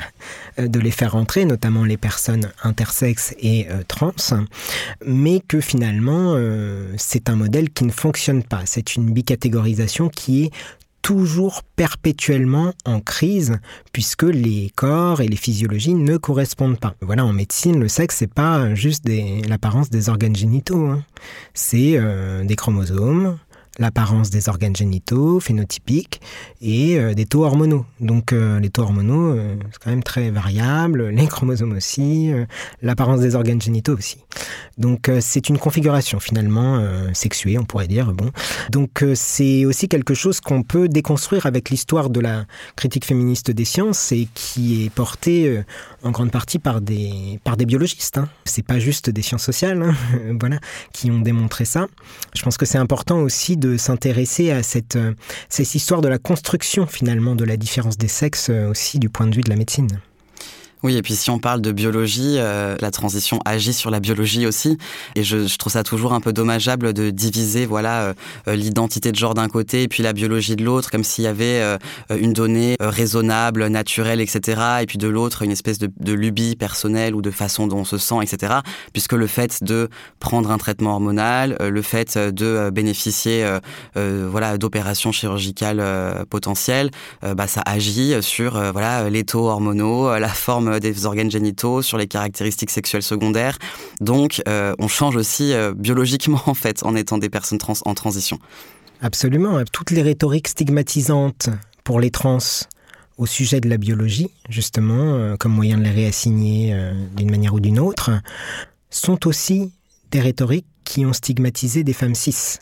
S5: de les faire rentrer, notamment les personnes intersexes et trans, mais que finalement c'est un modèle qui ne fonctionne pas. C'est une bicatégorisation qui est toujours perpétuellement en crise, puisque les corps et les physiologies ne correspondent pas. Voilà, en médecine, le sexe, c'est pas juste l'apparence des organes génitaux, c'est des chromosomes, l'apparence des organes génitaux, phénotypiques, et des taux hormonaux. Donc les taux hormonaux, c'est quand même très variable, les chromosomes aussi, l'apparence des organes génitaux aussi. Donc c'est une configuration finalement sexuée, on pourrait dire. Bon. Donc c'est aussi quelque chose qu'on peut déconstruire avec l'histoire de la critique féministe des sciences et qui est portée en grande partie par des biologistes. C'est pas juste des sciences sociales, voilà, qui ont démontré ça. Je pense que c'est important aussi de s'intéresser à cette histoire de la construction finalement de la différence des sexes aussi du point de vue de la médecine.
S4: Oui, et puis si on parle de biologie, la transition agit sur la biologie aussi. Et je trouve ça toujours un peu dommageable de diviser l'identité de genre d'un côté et puis la biologie de l'autre, comme s'il y avait une donnée raisonnable, naturelle, etc. Et puis de l'autre, une espèce de lubie personnelle ou de façon dont on se sent, etc. Puisque le fait de prendre un traitement hormonal, le fait de bénéficier d'opérations chirurgicales potentielles, ça agit sur les taux hormonaux, la forme des organes génitaux, sur les caractéristiques sexuelles secondaires. Donc, on change aussi biologiquement, en fait, en étant des personnes trans en transition.
S5: Absolument. Toutes les rhétoriques stigmatisantes pour les trans au sujet de la biologie, justement, comme moyen de les réassigner d'une manière ou d'une autre, sont aussi des rhétoriques qui ont stigmatisé des femmes cis.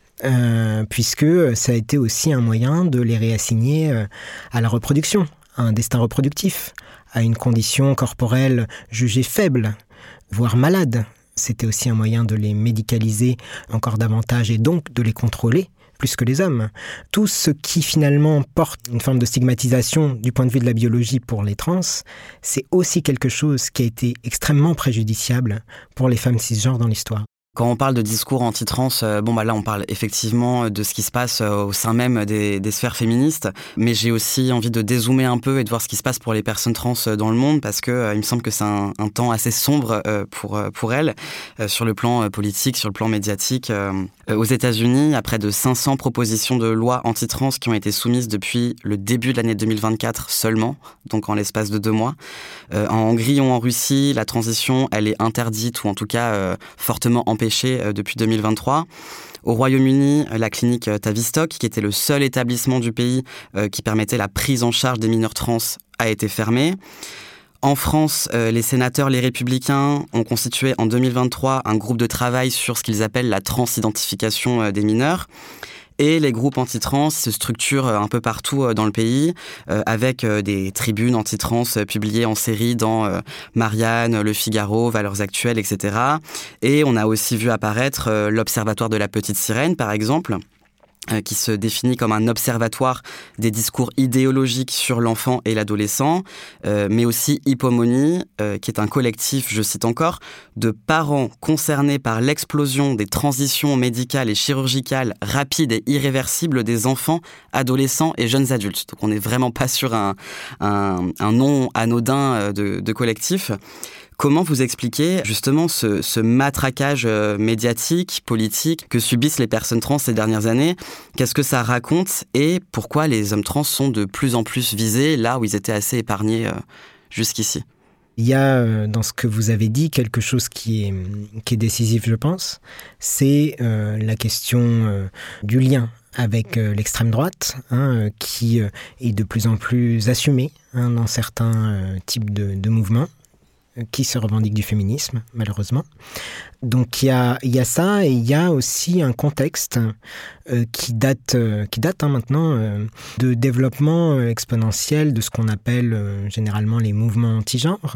S5: Puisque ça a été aussi un moyen de les réassigner à la reproduction, à un destin reproductif, à une condition corporelle jugée faible, voire malade. C'était aussi un moyen de les médicaliser encore davantage et donc de les contrôler plus que les hommes. Tout ce qui finalement porte une forme de stigmatisation du point de vue de la biologie pour les trans, c'est aussi quelque chose qui a été extrêmement préjudiciable pour les femmes cisgenres dans l'histoire.
S4: Quand on parle de discours anti-trans, là on parle effectivement de ce qui se passe au sein même des sphères féministes, mais j'ai aussi envie de dézoomer un peu et de voir ce qui se passe pour les personnes trans dans le monde, parce que il me semble que c'est un temps assez sombre pour elles, sur le plan politique, sur le plan médiatique. Aux États-Unis, il y a près de 500 propositions de loi anti-trans qui ont été soumises depuis le début de l'année 2024 seulement, donc en l'espace de 2 mois. En Hongrie ou en Russie, la transition, elle est interdite ou en tout cas fortement empêchée depuis 2023. Au Royaume-Uni, la clinique Tavistock, qui était le seul établissement du pays qui permettait la prise en charge des mineurs trans, a été fermée. En France, les sénateurs, les Républicains, ont constitué en 2023 un groupe de travail sur ce qu'ils appellent la transidentification des mineurs. Et les groupes anti-trans se structurent un peu partout dans le pays, avec des tribunes anti-trans publiées en série dans Marianne, Le Figaro, Valeurs Actuelles, etc. Et on a aussi vu apparaître l'Observatoire de la Petite Sirène, par exemple, qui se définit comme un observatoire des discours idéologiques sur l'enfant et l'adolescent, mais aussi Hippomonie, qui est un collectif, je cite encore, de parents concernés par l'explosion des transitions médicales et chirurgicales rapides et irréversibles des enfants, adolescents et jeunes adultes. Donc on n'est vraiment pas sur un nom anodin de collectif. Comment vous expliquez justement ce matraquage médiatique, politique que subissent les personnes trans ces dernières années? Qu'est-ce que ça raconte et pourquoi les hommes trans sont de plus en plus visés là où ils étaient assez épargnés jusqu'ici?
S5: Il y a dans ce que vous avez dit quelque chose qui est décisif, je pense. C'est la question du lien avec l'extrême droite, qui est de plus en plus assumée dans certains types de mouvements qui se revendiquent du féminisme, malheureusement. Donc il y a ça, et il y a aussi un contexte qui date maintenant de développement exponentiel de ce qu'on appelle généralement les mouvements anti-genre.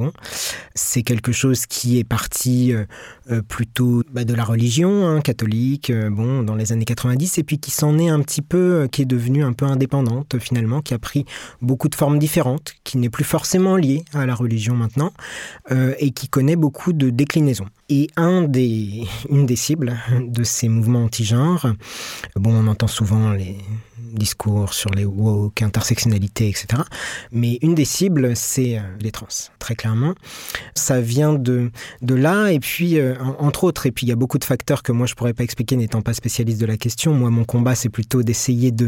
S5: C'est quelque chose qui est parti plutôt de la religion catholique, dans les années 90, et puis qui s'en est un petit peu, qui est devenue un peu indépendante finalement, qui a pris beaucoup de formes différentes, qui n'est plus forcément liée à la religion maintenant, et qui connaît beaucoup de déclinaisons. Et une des cibles de ces mouvements anti-genre, on entend souvent les discours sur les woke, intersectionnalité, etc. Mais une des cibles, c'est les trans, très clairement. Ça vient de là, et puis, entre autres, et puis il y a beaucoup de facteurs que moi je ne pourrais pas expliquer n'étant pas spécialiste de la question. Moi, mon combat, c'est plutôt d'essayer de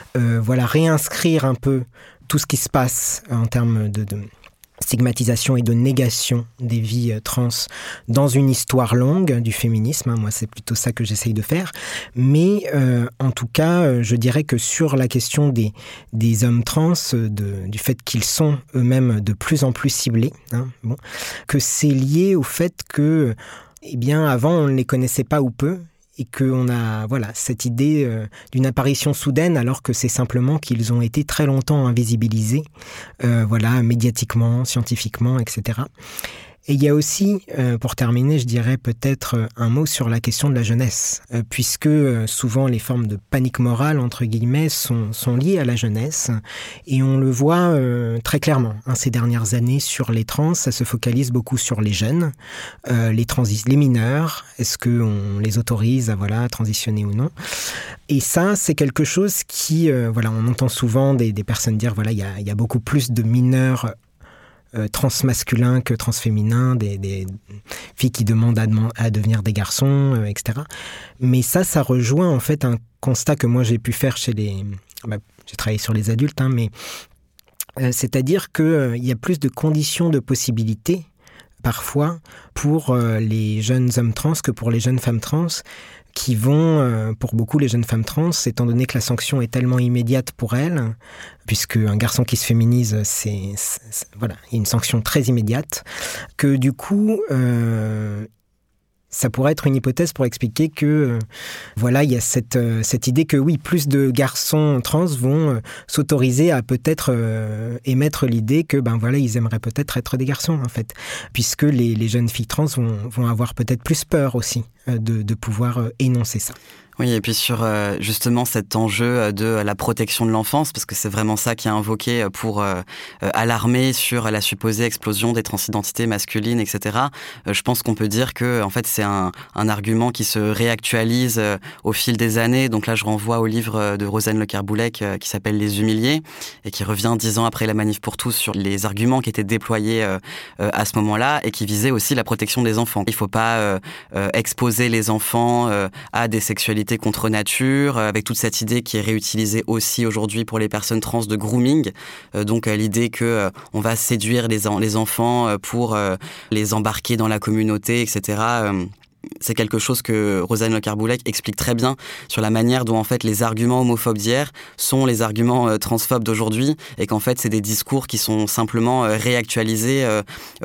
S5: réinscrire un peu tout ce qui se passe en termes de stigmatisation et de négation des vies trans dans une histoire longue du féminisme. Moi, c'est plutôt ça que j'essaye de faire. Mais en tout cas, je dirais que sur la question des hommes trans, du fait qu'ils sont eux-mêmes de plus en plus ciblés, que c'est lié au fait que, avant, on ne les connaissait pas ou peu, et qu'on a cette idée d'une apparition soudaine, alors que c'est simplement qu'ils ont été très longtemps invisibilisés, médiatiquement, scientifiquement, etc. Et il y a aussi, pour terminer, je dirais peut-être un mot sur la question de la jeunesse, puisque souvent les formes de panique morale, entre guillemets, sont liées à la jeunesse, et on le voit très clairement ces dernières années sur les trans. Ça se focalise beaucoup sur les jeunes, les mineurs. Est-ce qu'on les autorise à transitionner ou non? Et ça, c'est quelque chose qui, on entend souvent des personnes dire, il y a beaucoup plus de mineurs transmasculins que transféminins, des filles qui demandent à devenir des garçons, etc. Mais ça rejoint en fait un constat que moi j'ai pu faire chez j'ai travaillé sur les adultes, mais c'est-à-dire qu'il y a plus de conditions de possibilités parfois pour les jeunes hommes trans que pour les jeunes femmes trans, qui vont, pour beaucoup les jeunes femmes trans, étant donné que la sanction est tellement immédiate pour elles, puisque un garçon qui se féminise, il y a une sanction très immédiate, que du coup, ça pourrait être une hypothèse pour expliquer que, il y a cette idée que oui, plus de garçons trans vont s'autoriser à peut-être émettre l'idée que, ils aimeraient peut-être être des garçons, en fait. Puisque les jeunes filles trans vont avoir peut-être plus peur aussi de pouvoir énoncer ça.
S4: Oui, et puis sur justement cet enjeu de la protection de l'enfance, parce que c'est vraiment ça qui est invoqué pour alarmer sur la supposée explosion des transidentités masculines, etc. Je pense qu'on peut dire que en fait c'est un argument qui se réactualise au fil des années. Donc là, je renvoie au livre de Rosane Le Kerboulec qui s'appelle Les Humiliés et qui revient 10 ans après la Manif pour tous sur les arguments qui étaient déployés à ce moment-là et qui visaient aussi la protection des enfants. Il ne faut pas exposer les enfants à des sexualités contre nature, avec toute cette idée qui est réutilisée aussi aujourd'hui pour les personnes trans de grooming. Donc l'idée que on va séduire les enfants pour les embarquer dans la communauté, etc. C'est quelque chose que Rosane Le Kerboulec explique très bien sur la manière dont en fait les arguments homophobes d'hier sont les arguments transphobes d'aujourd'hui et qu'en fait c'est des discours qui sont simplement réactualisés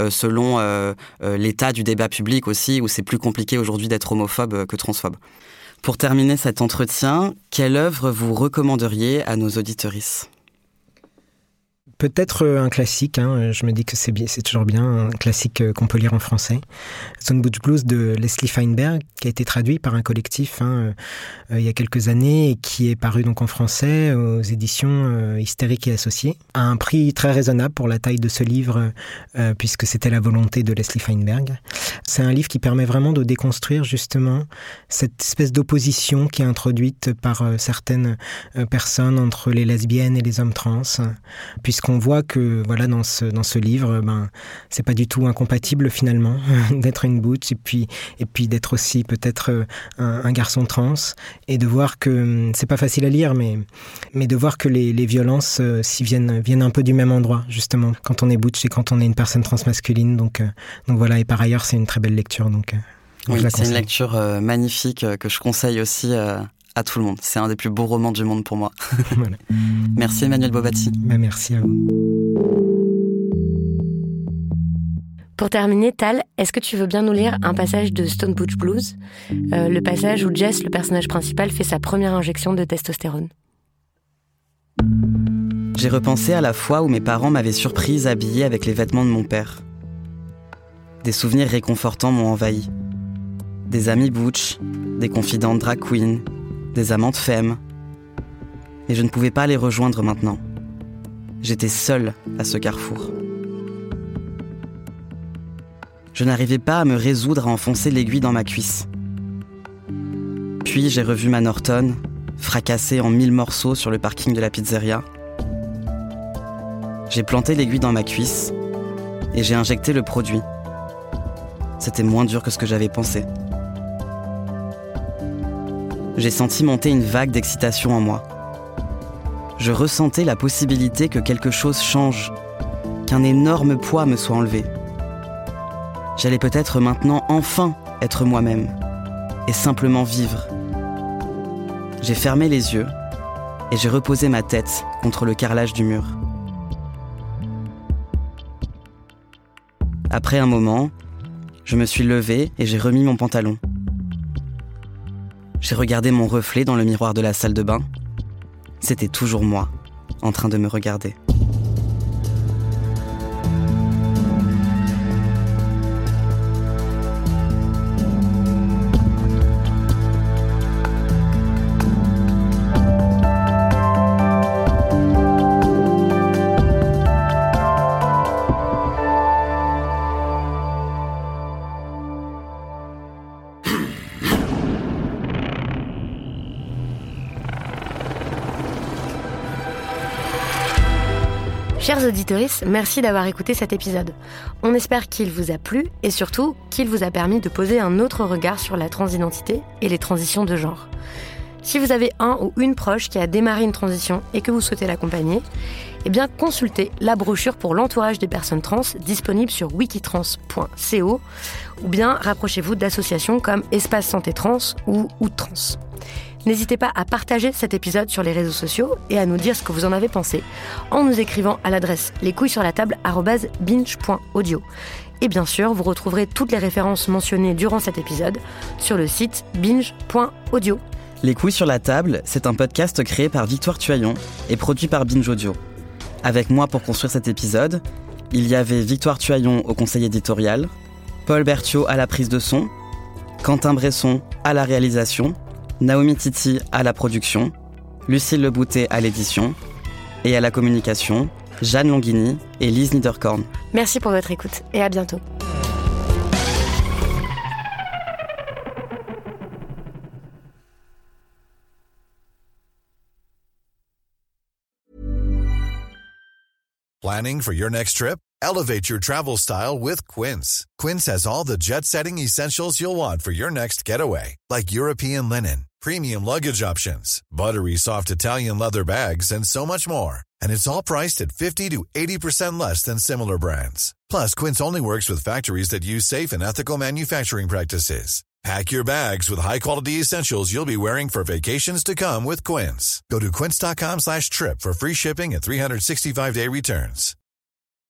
S4: selon l'état du débat public aussi, où c'est plus compliqué aujourd'hui d'être homophobe que transphobe. Pour terminer cet entretien, quelle œuvre vous recommanderiez à nos auditrices ?
S5: Peut-être un classique, je me dis que c'est toujours bien, un classique qu'on peut lire en français. Stone Beach Blues de Leslie Feinberg, qui a été traduit par un collectif il y a quelques années et qui est paru donc en français aux éditions Hystérique et Associés, à un prix très raisonnable pour la taille de ce livre, puisque c'était la volonté de Leslie Feinberg. C'est un livre qui permet vraiment de déconstruire justement cette espèce d'opposition qui est introduite par certaines personnes entre les lesbiennes et les hommes trans, puisqu'on voit que voilà dans ce livre, c'est pas du tout incompatible finalement d'être une butch et puis d'être aussi peut-être un garçon trans, et de voir que c'est pas facile à lire, mais de voir que les violences s'y viennent un peu du même endroit justement quand on est butch et quand on est une personne transmasculine. Donc voilà, et par ailleurs c'est une très belle lecture. Donc
S4: oui, c'est une lecture magnifique que je conseille aussi à tout le monde. C'est un des plus beaux romans du monde pour moi. Voilà. Merci Emmanuelle Bobatti.
S5: Merci à vous.
S3: Pour terminer, Tal, est-ce que tu veux bien nous lire un passage de Stone Beach Blues, le passage où Jess, le personnage principal, fait sa première injection de testostérone?
S4: J'ai repensé à la fois où mes parents m'avaient surprise habillée avec les vêtements de mon père. Des souvenirs réconfortants m'ont envahi. Des amis butch, des confidentes drag queen, des amantes femmes. Mais je ne pouvais pas les rejoindre maintenant. J'étais seule à ce carrefour. Je n'arrivais pas à me résoudre à enfoncer l'aiguille dans ma cuisse. Puis j'ai revu ma Norton, fracassée en 1000 morceaux sur le parking de la pizzeria. J'ai planté l'aiguille dans ma cuisse et j'ai injecté le produit. C'était moins dur que ce que j'avais pensé. J'ai senti monter une vague d'excitation en moi. Je ressentais la possibilité que quelque chose change, qu'un énorme poids me soit enlevé. J'allais peut-être maintenant enfin être moi-même et simplement vivre. J'ai fermé les yeux et j'ai reposé ma tête contre le carrelage du mur. Après un moment, je me suis levée et j'ai remis mon pantalon. J'ai regardé mon reflet dans le miroir de la salle de bain. C'était toujours moi, en train de me regarder.
S3: Chers auditeurs, merci d'avoir écouté cet épisode. On espère qu'il vous a plu et surtout qu'il vous a permis de poser un autre regard sur la transidentité et les transitions de genre. Si vous avez un ou une proche qui a démarré une transition et que vous souhaitez l'accompagner, eh bien consultez la brochure pour l'entourage des personnes trans disponible sur wikitrans.co ou bien rapprochez-vous d'associations comme Espace Santé Trans ou Trans. N'hésitez pas à partager cet épisode sur les réseaux sociaux et à nous dire ce que vous en avez pensé en nous écrivant à l'adresse lescouillessurlatable@binge.audio. Et bien sûr, vous retrouverez toutes les références mentionnées durant cet épisode sur le site binge.audio.
S4: Les couilles sur la table, c'est un podcast créé par Victoire Tuaillon et produit par Binge Audio. Avec moi pour construire cet épisode, il y avait Victoire Tuaillon au conseil éditorial, Paul Berthiaud à la prise de son, Quentin Bresson à la réalisation, Naomi Titi à la production, Lucille Leboutet à l'édition et à la communication, Jeanne Longhini et Lise Niederkorn.
S3: Merci pour votre écoute et à bientôt.
S6: Planning for your next trip? Elevate your travel style with Quince. Quince has all the jet-setting essentials you'll want for your next getaway, like European linen, premium luggage options, buttery soft Italian leather bags, and so much more. And it's all priced at 50 to 80% less than similar brands. Plus, Quince only works with factories that use safe and ethical manufacturing practices. Pack your bags with high-quality essentials you'll be wearing for vacations to come with Quince. Go to quince.com/trip for free shipping and 365-day returns.